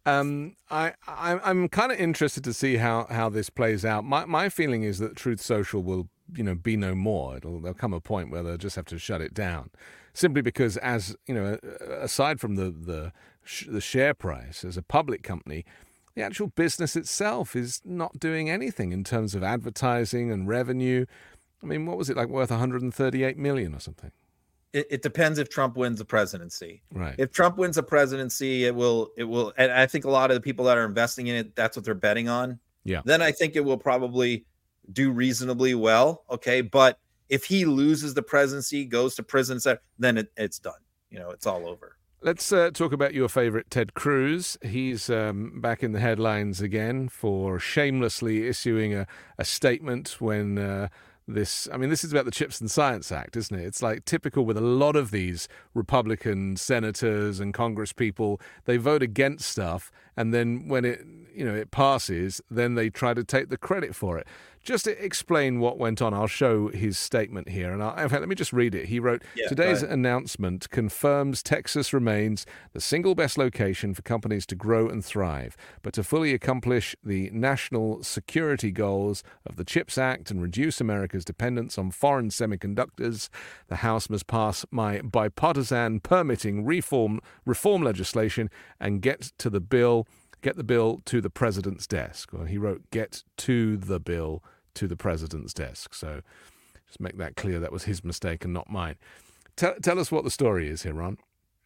I'm kind of interested to see how this plays out. My feeling is that Truth Social will be no more. There'll come a point where they'll just have to shut it down, simply because, as you know, aside from the share price as a public company, the actual business itself is not doing anything in terms of advertising and revenue. I mean, what was it like, worth 138 million or something? It depends if Trump wins the presidency. Right. If Trump wins the presidency, it will. And I think a lot of the people that are investing in it, that's what they're betting on. Yeah. Then I think it will probably do reasonably well. Okay. But if he loses the presidency, goes to prison, then it's done. It's all over. Let's talk about your favorite, Ted Cruz. He's back in the headlines again for shamelessly issuing a statement when this is about the Chips and Science Act, isn't it? It's like typical with a lot of these Republican senators and Congress people. They vote against stuff, and then when it passes, then they try to take the credit for it. Just to explain what went on, I'll show his statement here. And in fact, let me just read it. He wrote, today's announcement confirms Texas remains the single best location for companies to grow and thrive. But to fully accomplish the national security goals of the CHIPS Act and reduce America's dependence on foreign semiconductors, the House must pass my bipartisan permitting reform legislation and get the bill to the president's desk. Well, he wrote, get to the bill to the president's desk. So just make that clear. That was his mistake and not mine. Tell us what the story is here, Ron.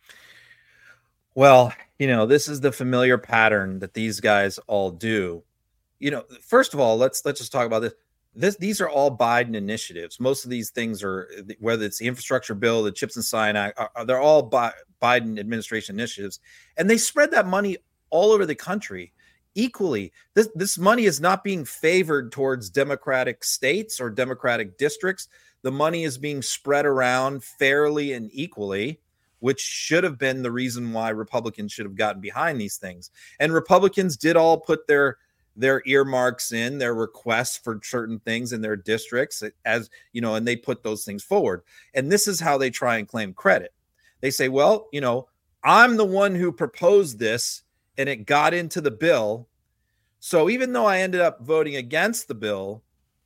Well, this is the familiar pattern that these guys all do. First of all, let's just talk about this. These are all Biden initiatives. Most of these things are, whether it's the infrastructure bill, the Chips and Science Act, they're all Biden administration initiatives. And they spread that money all over the country equally. This money is not being favored towards Democratic states or Democratic districts. The money is being spread around fairly and equally, which should have been the reason why Republicans should have gotten behind these things. And Republicans did all put their earmarks in, their requests for certain things in their districts, and they put those things forward. And this is how they try and claim credit. They say, well, I'm the one who proposed this, and it got into the bill. So even though I ended up voting against the bill,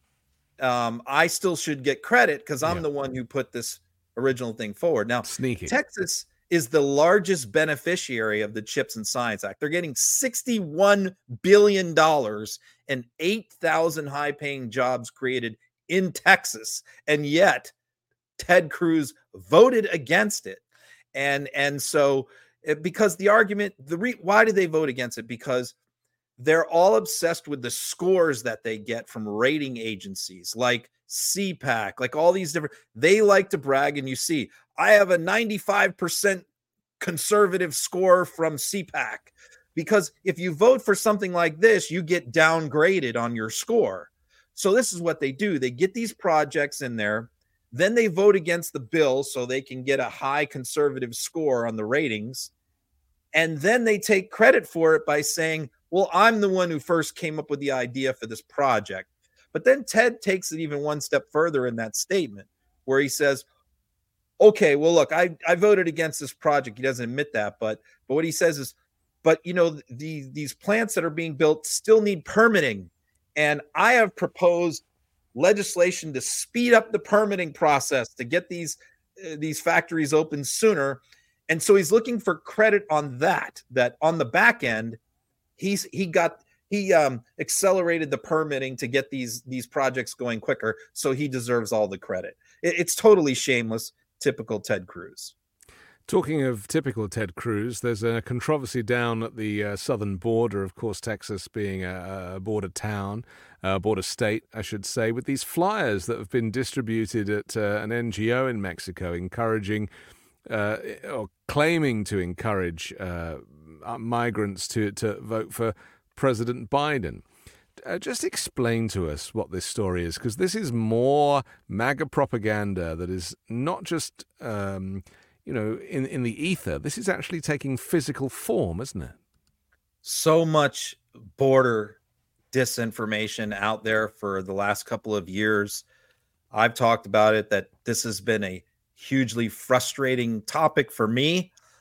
I still should get credit because I'm the one who put this original thing forward. Now, sneaky. Texas is the largest beneficiary of the Chips and Science Act. They're getting $61 billion and 8,000 high-paying jobs created in Texas. And yet Ted Cruz voted against it. And so because the argument, why did they vote against it? Because they're all obsessed with the scores that they get from rating agencies like CPAC, like all these different, they like to brag. And you see, I have a 95% conservative score from CPAC, because if you vote for something like this, you get downgraded on your score. So this is what they do. They get these projects in there. Then they vote against the bill so they can get a high conservative score on the ratings. And then they take credit for it by saying, well, I'm the one who first came up with the idea for this project. But then Ted takes it even one step further in that statement where he says, okay, well, look, I voted against this project. He doesn't admit that. But what he says is, but, these plants that are being built still need permitting. And I have proposed legislation to speed up the permitting process to get these factories open sooner. And so he's looking for credit on that on the back end, he accelerated the permitting to get these projects going quicker. So he deserves all the credit. It's totally shameless, typical Ted Cruz. Talking of typical Ted Cruz, there's a controversy down at the southern border, of course, Texas being a border town, border state, I should say, with these flyers that have been distributed at an NGO in Mexico encouraging or claiming to encourage migrants to vote for President Biden. Just explain to us what this story is, because this is more MAGA propaganda that is not just in the ether. This is actually taking physical form, isn't it? So much border disinformation out there for the last couple of years. I've talked about it, that this has been a hugely frustrating topic for me.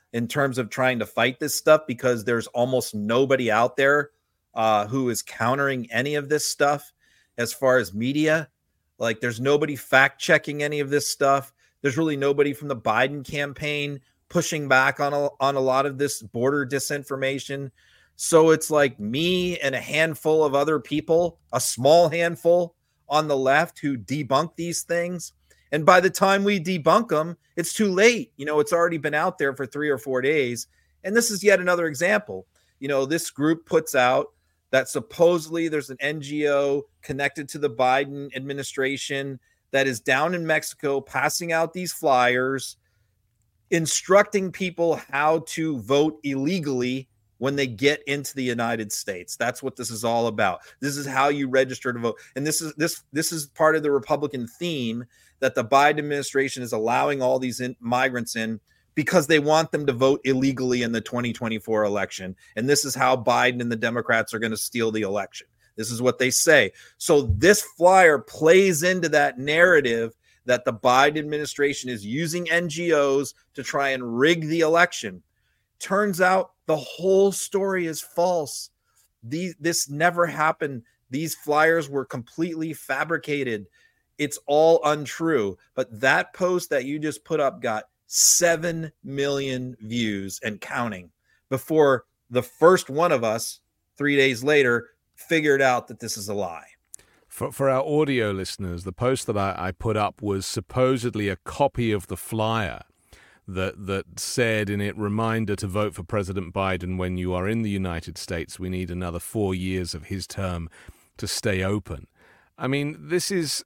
in terms of trying to fight this stuff, because there's almost nobody out there who is countering any of this stuff as far as media. Like, there's nobody fact checking any of this stuff. There's really nobody from the Biden campaign pushing back on a lot of this border disinformation. So it's like me and a handful of other people, a small handful on the left, who debunk these things. And by the time we debunk them, it's too late. It's already been out there for 3 or 4 days. And this is yet another example. This group puts out that supposedly there's an NGO connected to the Biden administration that is down in Mexico passing out these flyers, instructing people how to vote illegally when they get into the United States. That's what this is all about. This is how you register to vote. And this is part of the Republican theme, that the Biden administration is allowing all these migrants in because they want them to vote illegally in the 2024 election. And this is how Biden and the Democrats are going to steal the election. This is what they say. So this flyer plays into that narrative that the Biden administration is using NGOs to try and rig the election. Turns out the whole story is false. This never happened. These flyers were completely fabricated. It's all untrue. But that post that you just put up got 7 million views and counting before the first one of us 3 days later figured out that this is a lie. For our audio listeners, the post that I put up was supposedly a copy of the flyer that said in it, reminder to vote for President Biden when you are in the United States. We need another 4 years of his term to stay open. I mean, this is,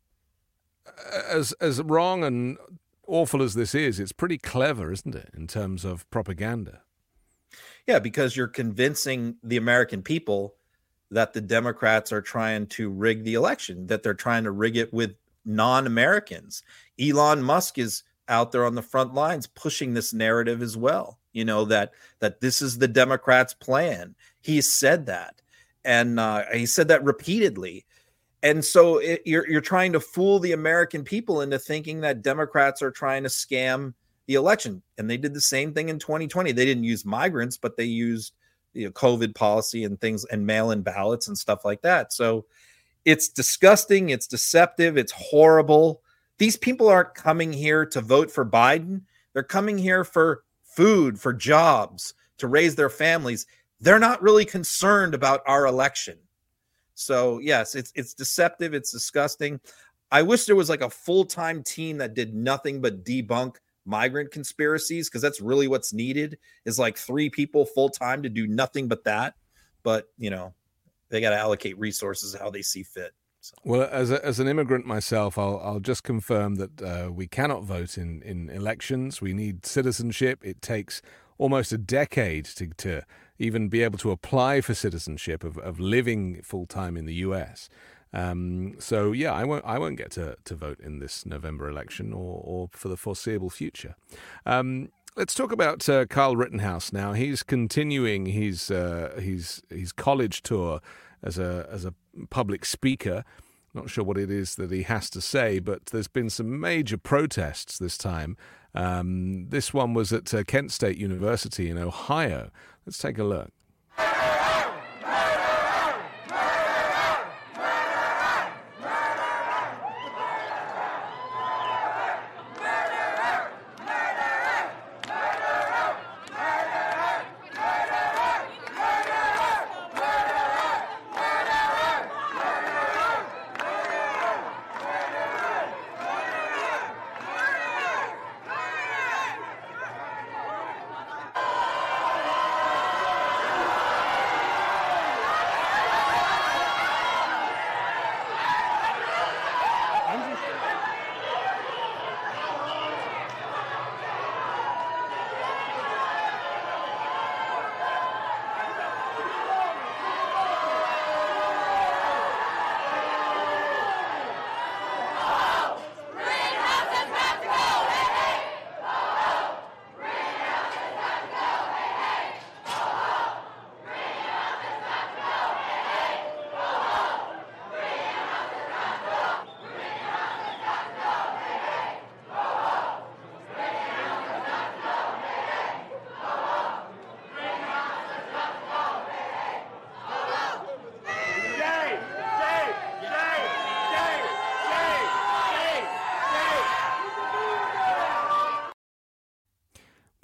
as wrong and awful as this is, it's pretty clever, isn't it, in terms of propaganda? Yeah, because you're convincing the American people that the Democrats are trying to rig the election, that they're trying to rig it with non-Americans. Elon Musk is out there on the front lines pushing this narrative as well, that this is the Democrats' plan. He said that, and he said that repeatedly. And so you're trying to fool the American people into thinking that Democrats are trying to scam the election. And they did the same thing in 2020. They didn't use migrants, but they used COVID policy and things and mail-in ballots and stuff like that. So it's disgusting. It's deceptive. It's horrible. These people aren't coming here to vote for Biden. They're coming here for food, for jobs, to raise their families. They're not really concerned about our election. So yes, it's deceptive. It's disgusting. I wish there was like a full-time team that did nothing but debunk migrant conspiracies, because that's really what's needed, is like 3 people full-time to do nothing but that. But they got to allocate resources how they see fit. So. Well, as an immigrant myself, I'll just confirm that we cannot vote in elections. We need citizenship. It takes almost a decade to even be able to apply for citizenship of living full time in the U.S. So yeah, I won't get to vote in this November election or for the foreseeable future. Let's talk about Kyle Rittenhouse now. He's continuing his college tour as a public speaker. Not sure what it is that he has to say, but there's been some major protests this time. This one was at Kent State University in Ohio. Let's take a look.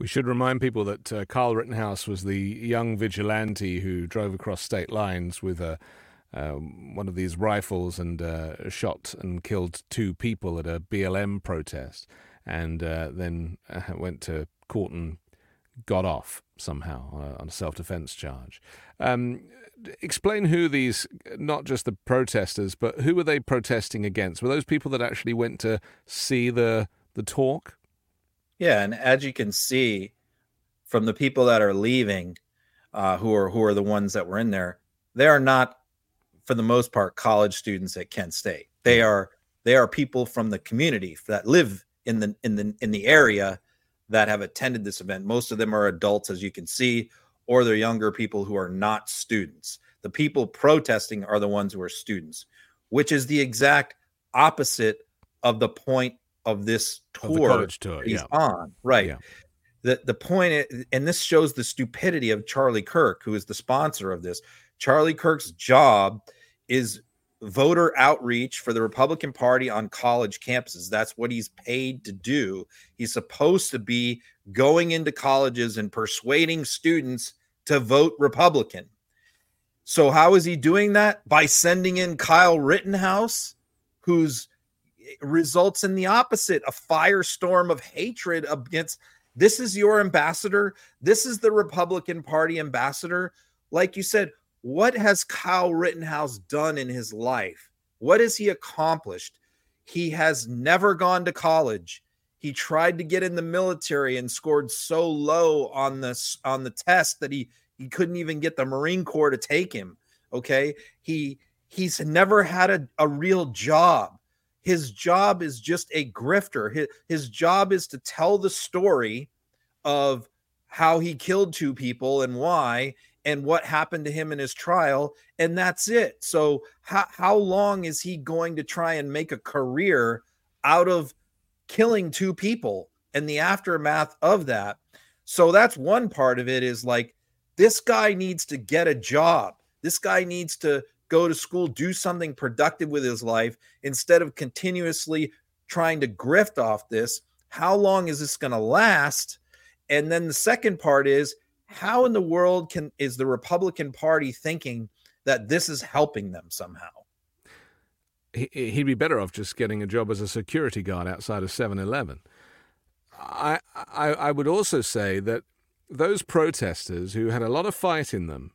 should remind people that Kyle Rittenhouse was the young vigilante who drove across state lines with one of these rifles and shot and killed 2 people at a BLM protest, and then went to court and got off somehow on a self-defense charge. Explain who these, not just the protesters, but who were they protesting against? Were those people that actually went to see the talk? Yeah, and as you can see from the people that are leaving, who are the ones that were in there, they are not, for the most part, college students at Kent State. They are people from the community that live in the area that have attended this event. Most of them are adults, as you can see, or they're younger people who are not students. The people protesting are the ones who are students, which is the exact opposite of the point of this tour, of the college tour he's on. Right. Yeah. The point, and this shows the stupidity of Charlie Kirk, who is the sponsor of this. Charlie Kirk's job is voter outreach for the Republican Party on college campuses. That's what he's paid to do. He's supposed to be going into colleges and persuading students to vote Republican. So how is he doing that? By sending in Kyle Rittenhouse, whose results in the opposite, a firestorm of hatred against, this is your ambassador. This is the Republican Party ambassador. Like you said, what has Kyle Rittenhouse done in his life? What has he accomplished? He has never gone to college. He tried to get in the military and scored so low on the test that he couldn't even get the Marine Corps to take him. Okay. He's never had a real job. His job is just a grifter. His job is to tell the story of how he killed 2 people and why, and what happened to him in his trial. And that's it. So how long is he going to try and make a career out of killing 2 people and the aftermath of that? So that's one part of it, is like, this guy needs to get a job. This guy needs to go to school, do something productive with his life, instead of continuously trying to grift off this. How long is this going to last? And then the second part is, how in the world is the Republican Party thinking that this is helping them somehow? He'd be better off just getting a job as a security guard outside of 7-Eleven. I would also say that those protesters who had a lot of fight in them,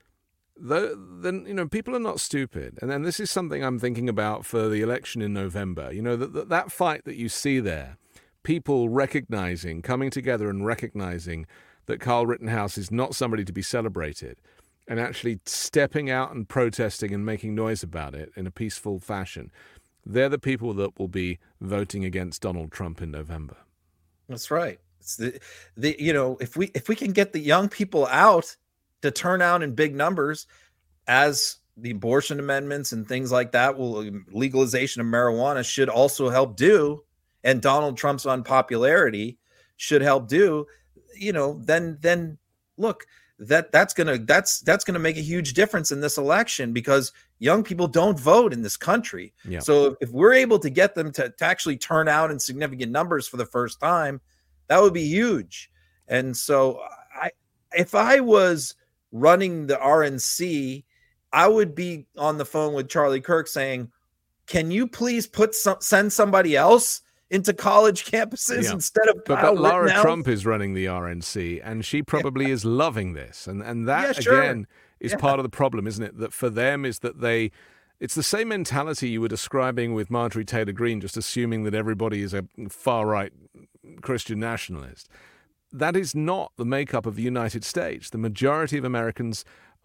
then people are not stupid. And then this is something I'm thinking about for the election in November. That fight that you see there, people recognizing, coming together and recognizing that Kyle Rittenhouse is not somebody to be celebrated, and actually stepping out and protesting and making noise about it in a peaceful fashion. They're the people that will be voting against Donald Trump in November. That's right. It's if we can get the young people out to turn out in big numbers, as the abortion amendments and things like that, legalization of marijuana should also help do, and Donald Trump's unpopularity should help do, then look, that's gonna make a huge difference in this election, because young people don't vote in this country. Yeah. So if we're able to get them to actually turn out in significant numbers for the first time, that would be huge. And so if I was running the RNC, I would be on the phone with Charlie Kirk saying, can you please send somebody else into college campuses instead of Kyle But Lara Rittenhouse? Trump is running the RNC, and she probably is loving this. And that, again, is part of the problem, isn't it? That for them is that it's the same mentality you were describing with Marjorie Taylor Greene, just assuming that everybody is a far-right Christian nationalist. That is not the makeup of the United States. The majority of Americans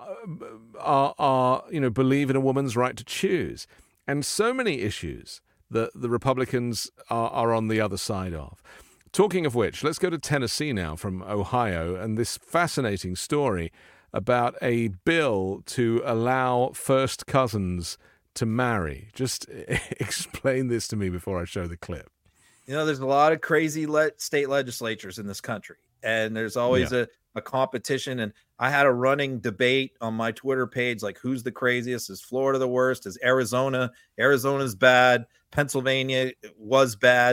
are believe in a woman's right to choose. And so many issues that the Republicans are on the other side of. Talking of which, let's go to Tennessee now from Ohio, and this fascinating story about a bill to allow first cousins to marry. Just explain this to me before I show the clip. There's a lot of crazy state legislatures in this country, and there's always a competition. And I had a running debate on my Twitter page, like, who's the craziest? Is Florida the worst? Is Arizona's bad? Pennsylvania was bad.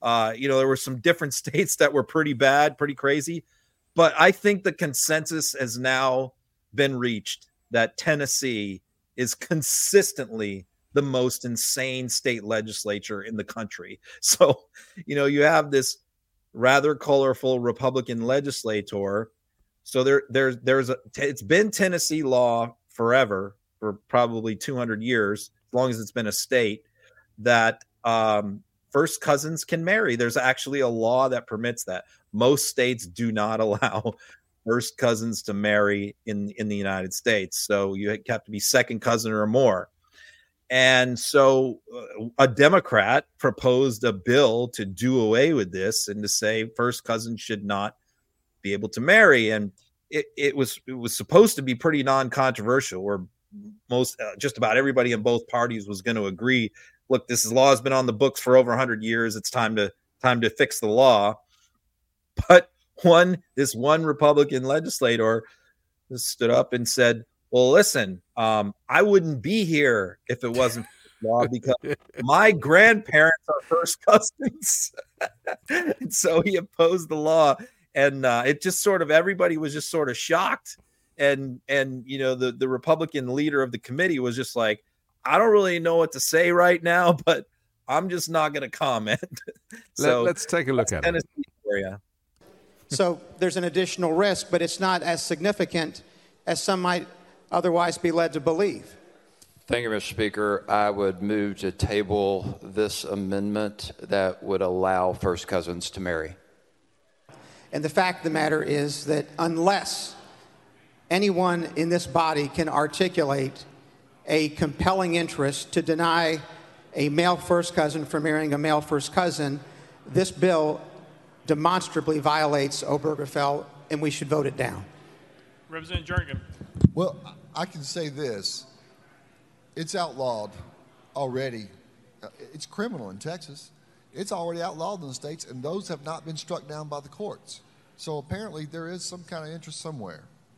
There were some different states that were pretty bad, pretty crazy. But I think the consensus has now been reached that Tennessee is consistently the most insane state legislature in the country. So, you have this rather colorful Republican legislator. So it's been Tennessee law forever, for probably 200 years, as long as it's been a state, that first cousins can marry. There's actually a law that permits that. Most states do not allow first cousins to marry in the United States. So you have to be second cousin or more. And so a Democrat proposed a bill to do away with this and to say first cousins should not be able to marry. And it was supposed to be pretty non-controversial, where most just about everybody in both parties was going to agree, look, this law has been on the books for over 100 years. It's time to fix the law. But this one Republican legislator stood up and said, well, listen, I wouldn't be here if it wasn't for this law, because my grandparents are first cousins. And so he opposed the law, and it just sort of, everybody was just sort of shocked. And the Republican leader of the committee was just like, I don't really know what to say right now, but I'm just not going to comment. So let's take a look at it. So there's an additional risk, but it's not as significant as some might otherwise be led to believe. Thank you, Mr. Speaker. I would move to table this amendment that would allow first cousins to marry. And the fact of the matter is that unless anyone in this body can articulate a compelling interest to deny a male first cousin from marrying a male first cousin, this bill demonstrably violates Obergefell, and we should vote it down. Representative Jernigan. Well, I can say this. It's outlawed already. It's criminal in Texas. It's already outlawed in the states, and those have not been struck down by the courts. So apparently there is some kind of interest somewhere.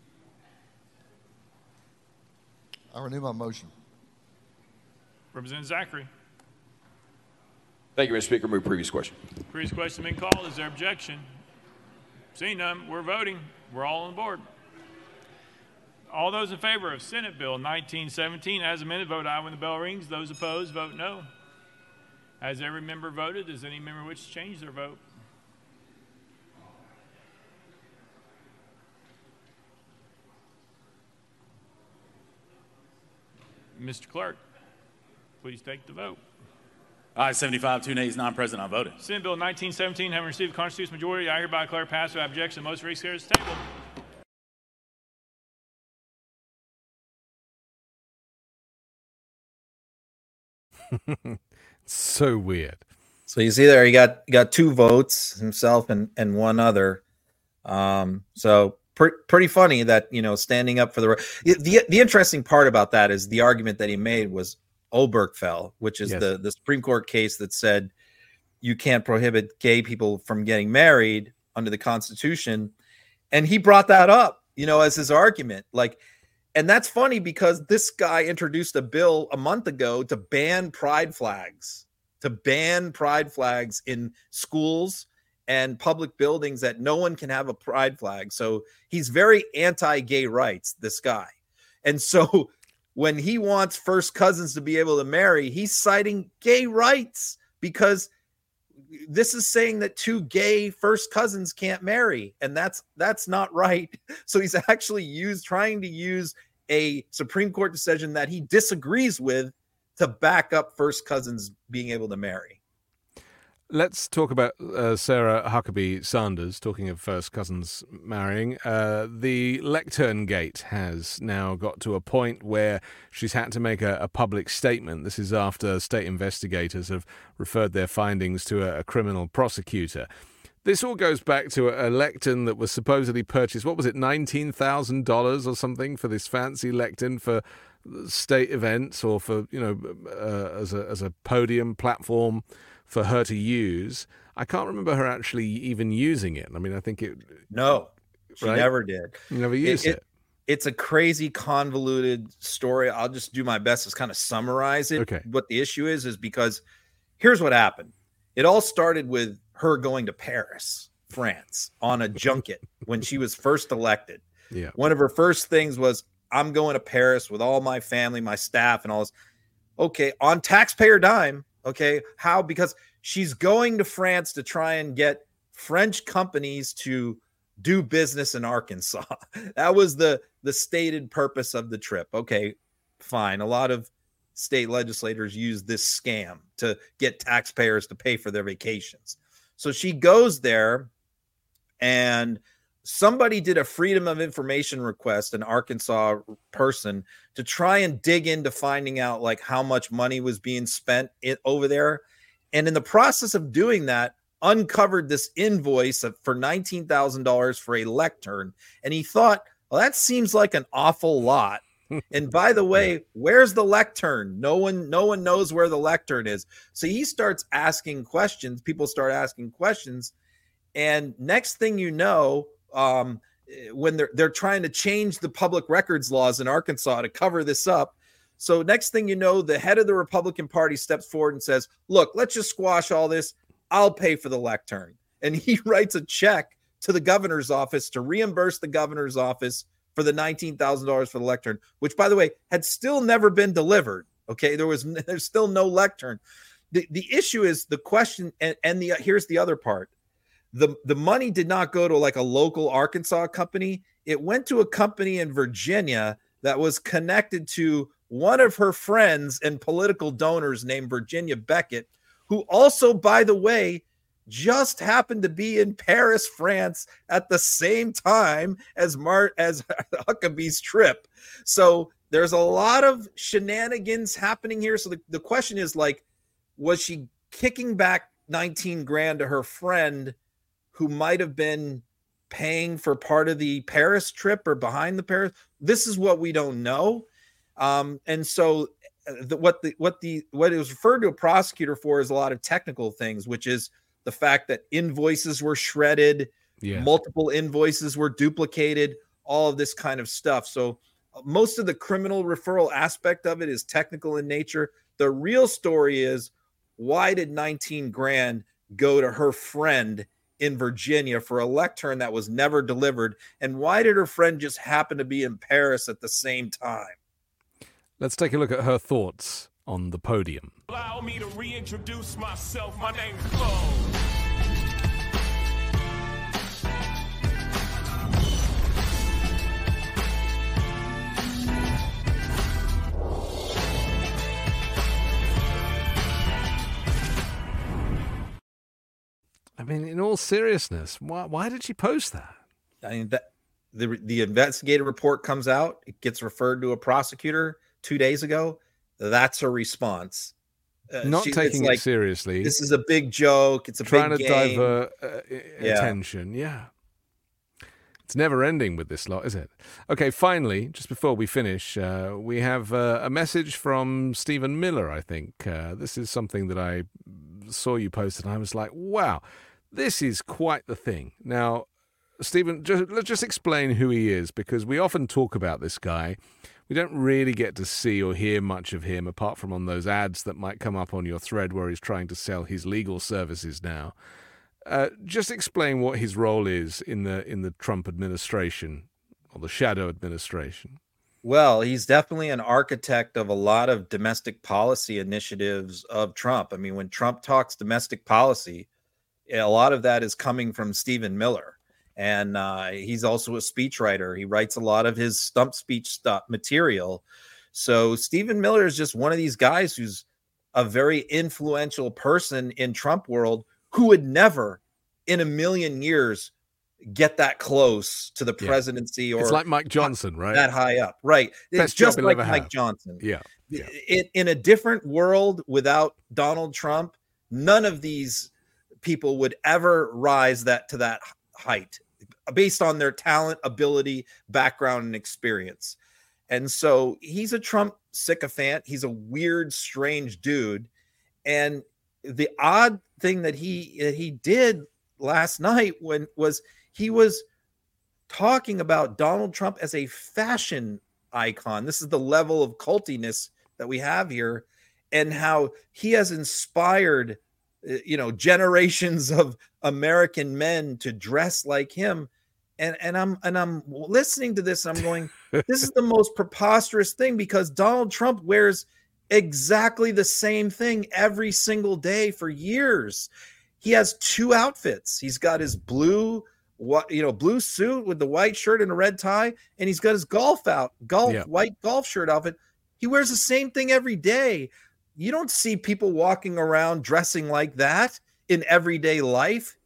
I renew my motion. Representative Zachary. Thank you, Mr. Speaker. Move previous question. Previous question been called. Is there objection? Seeing none, we're voting. We're all on board. All those in favor of Senate Bill 1917 as amended, vote aye when the bell rings. Those opposed, vote no. Has every member voted? Does any member wish to change their vote? Mr. Clerk, please take the vote. Aye, 75, 2 nays, non-present, not voted. Senate Bill 1917, having received a constitutional majority, I hereby declare passed without objection. The motion recarries is tabled. So weird. So you see there, he got 2 votes, himself and one other. So pretty funny that, standing up for the interesting part about that is the argument that he made was Obergefell, which is the Supreme Court case that said you can't prohibit gay people from getting married under the Constitution. And he brought that up, as his argument. And that's funny because this guy introduced a bill a month ago to ban pride flags in schools and public buildings, that no one can have a pride flag. So he's very anti-gay rights, this guy. And so when he wants first cousins to be able to marry, he's citing gay rights, because this is saying that 2 gay first cousins can't marry, and that's not right. So he's actually trying to use a Supreme Court decision that he disagrees with to back up first cousins being able to marry. Let's talk about Sarah Huckabee Sanders, talking of first cousins marrying. The Lectern Gate has now got to a point where she's had to make a public statement. This is after state investigators have referred their findings to a criminal prosecutor. This all goes back to a lectern that was supposedly purchased, what was it, $19,000 or something, for this fancy lectern for state events, or for, as a podium platform for her to use. I can't remember her actually even using it. I mean, I think it... No, she never did. You never used it. It's a crazy, convoluted story. I'll just do my best to kind of summarize it. Okay. What the issue is because here's what happened. It all started with her going to Paris, France, on a junket when she was first elected. Yeah. One of her first things was, I'm going to Paris with all my family, my staff, and all this. Okay, on taxpayer dime. Okay, how? Because she's going to France to try and get French companies to do business in Arkansas. That was the stated purpose of the trip. Okay, fine. A lot of state legislators use this scam to get taxpayers to pay for their vacations. So she goes there, and somebody did a Freedom of Information request, an Arkansas person, to try and dig into finding out like how much money was being spent over there. And in the process of doing that, uncovered this invoice for $19,000 for a lectern. And he thought, well, that seems like an awful lot. And by the way, where's the lectern? No one knows where the lectern is. So he starts asking questions. People start asking questions. And next thing you know, when they're trying to change the public records laws in Arkansas to cover this up. So next thing you know, the head of the Republican Party steps forward and says, look, let's just squash all this. I'll pay for the lectern. And he writes a check to the governor's office to reimburse the governor's office for the $19,000 for the lectern, which, by the way, had still never been delivered. Okay, there's still no lectern. The issue is the question, and here's the other part. The money did not go to like a local Arkansas company. It went to a company in Virginia that was connected to one of her friends and political donors named Virginia Beckett, who also, by the way, just happened to be in Paris, France at the same time as Huckabee's trip. So there's a lot of shenanigans happening here. So the question is, like, was she kicking back 19 grand to her friend who might have been paying for part of the Paris trip or behind the Paris? This is what we don't know. And so what it was referred to a prosecutor for is a lot of technical things, which is the fact that invoices were shredded, multiple invoices were duplicated, all of this kind of stuff. So most of the criminal referral aspect of it is technical in nature. The real story is, why did 19 grand go to her friend in Virginia for a lectern that was never delivered? And why did her friend just happen to be in Paris at the same time? Let's take a look at her thoughts on the podium. Allow me to reintroduce myself. My name's Flo. I mean, in all seriousness, why did she post that? I mean, that the investigative report comes out, it gets referred to a prosecutor 2 days ago. That's her response. Not taking it seriously. This is a big joke. It's trying big to game. divert attention. Yeah. It's never ending with this lot, is it? Okay, finally, just before we finish, we have a message from Stephen Miller, I think. This is something that I saw you post, and I was like, wow, this is quite the thing. Now, Stephen, let's just explain who he is, because we often talk about this guy. We don't really get to see or hear much of him, apart from on those ads that might come up on your thread where he's trying to sell his legal services now. Just explain what his role is in the Trump administration, or the shadow administration. Well, he's definitely an architect of a lot of domestic policy initiatives of Trump. I mean, when Trump talks domestic policy, a lot of that is coming from Stephen Miller. And he's also a speechwriter. He writes a lot of his stump speech material. So Stephen Miller is just one of these guys who's a very influential person in Trump world, who would never in a million years get that close to the presidency. Or it's like Mike Johnson, right? That high up. Right. It's just like Mike Johnson. Yeah. In a different world without Donald Trump, none of these people would ever rise to that height, based on their talent, ability, background, and experience. And so he's a Trump sycophant. He's a weird, strange dude. And the odd thing that he did last night was he was talking about Donald Trump as a fashion icon. This is the level of cultiness that we have here, and how he has inspired generations of American men to dress like him. And I'm listening to this and I'm going, this is the most preposterous thing, because Donald Trump wears exactly the same thing every single day for years. He has two outfits. He's got his blue suit with the white shirt and a red tie, and he's got his white golf shirt outfit. He wears the same thing every day. You don't see people walking around dressing like that in everyday life,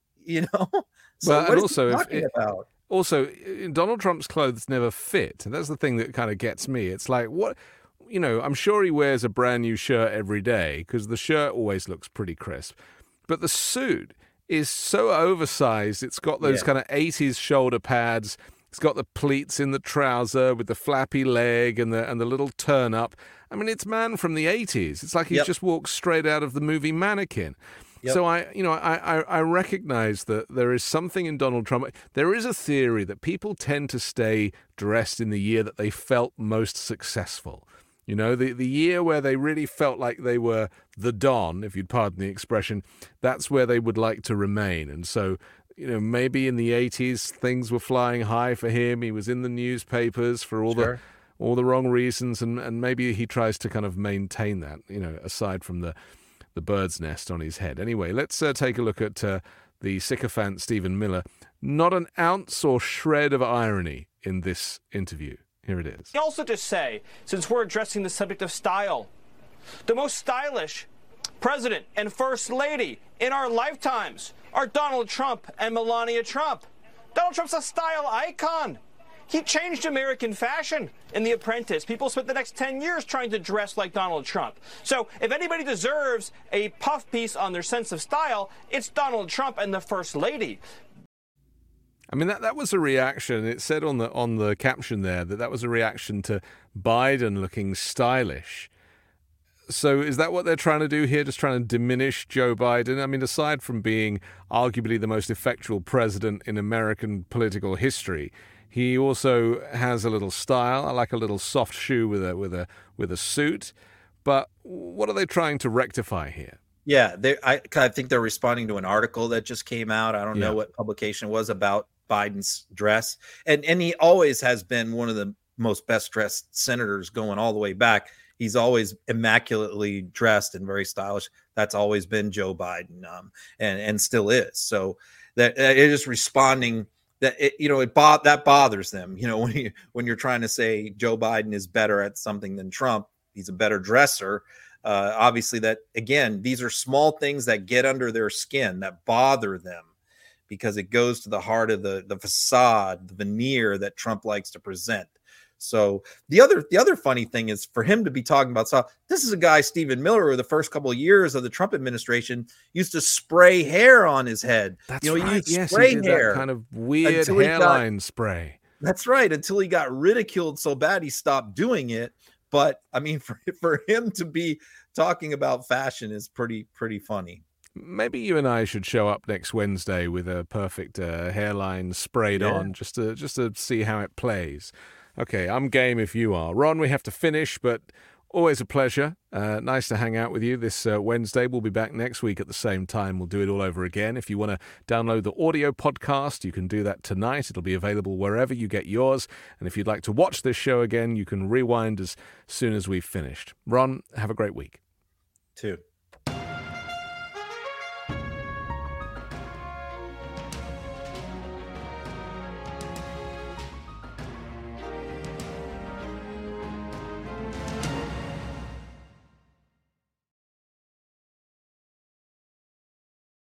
So what is he talking about? Also, Donald Trump's clothes never fit. And that's the thing that kind of gets me. It's like, what, I'm sure he wears a brand new shirt every day because the shirt always looks pretty crisp. But the suit is so oversized. It's got those kind of 80s shoulder pads. It's got the pleats in the trouser with the flappy leg and the little turn up. I mean, it's man from the 80s. It's like he's just walked straight out of the movie Mannequin. Yep. So I recognize that there is something in Donald Trump. There is a theory that people tend to stay dressed in the year that they felt most successful. The year where they really felt like they were the Don, if you'd pardon the expression, that's where they would like to remain. And so, maybe in the 80s, things were flying high for him. He was in the newspapers for all the wrong reasons. And maybe he tries to kind of maintain that, aside from the bird's nest on his head. Anyway, let's take a look at the sycophant Stephen Miller. Not an ounce or shred of irony in this interview. Here it is. Also to say, since we're addressing the subject of style, the most stylish president and first lady in our lifetimes are Donald Trump and Melania Trump. Donald Trump's a style icon. He changed American fashion in The Apprentice. People spent the next 10 years trying to dress like Donald Trump. So if anybody deserves a puff piece on their sense of style, it's Donald Trump and the First Lady. I mean, that was a reaction. It said on the caption there that was a reaction to Biden looking stylish. So is that what they're trying to do here, just trying to diminish Joe Biden? I mean, aside from being arguably the most effectual president in American political history, he also has a little style. I like a little soft shoe with a suit. But what are they trying to rectify here? Yeah, I think they're responding to an article that just came out. I don't know what publication it was about Biden's dress. And he always has been one of the most best dressed senators going all the way back. He's always immaculately dressed and very stylish. That's always been Joe Biden, and still is. So that it is responding. That that bothers them. When you're trying to say Joe Biden is better at something than Trump, he's a better dresser. Obviously, that again, these are small things that get under their skin that bother them because it goes to the heart of the facade, the veneer that Trump likes to present. So the other funny thing is for him to be talking about this is a guy, Stephen Miller, who the first couple of years of the Trump administration used to spray hair on his head. That's right. He used spray hair, that kind of weird hairline spray. That's right. Until he got ridiculed so bad, he stopped doing it. But I mean, for him to be talking about fashion is pretty funny. Maybe you and I should show up next Wednesday with a perfect hairline sprayed on, just to see how it plays. Okay, I'm game if you are. Ron, we have to finish, but always a pleasure. Nice to hang out with you this Wednesday. We'll be back next week at the same time. We'll do it all over again. If you want to download the audio podcast, you can do that tonight. It'll be available wherever you get yours. And if you'd like to watch this show again, you can rewind as soon as we've finished. Ron, have a great week. Too.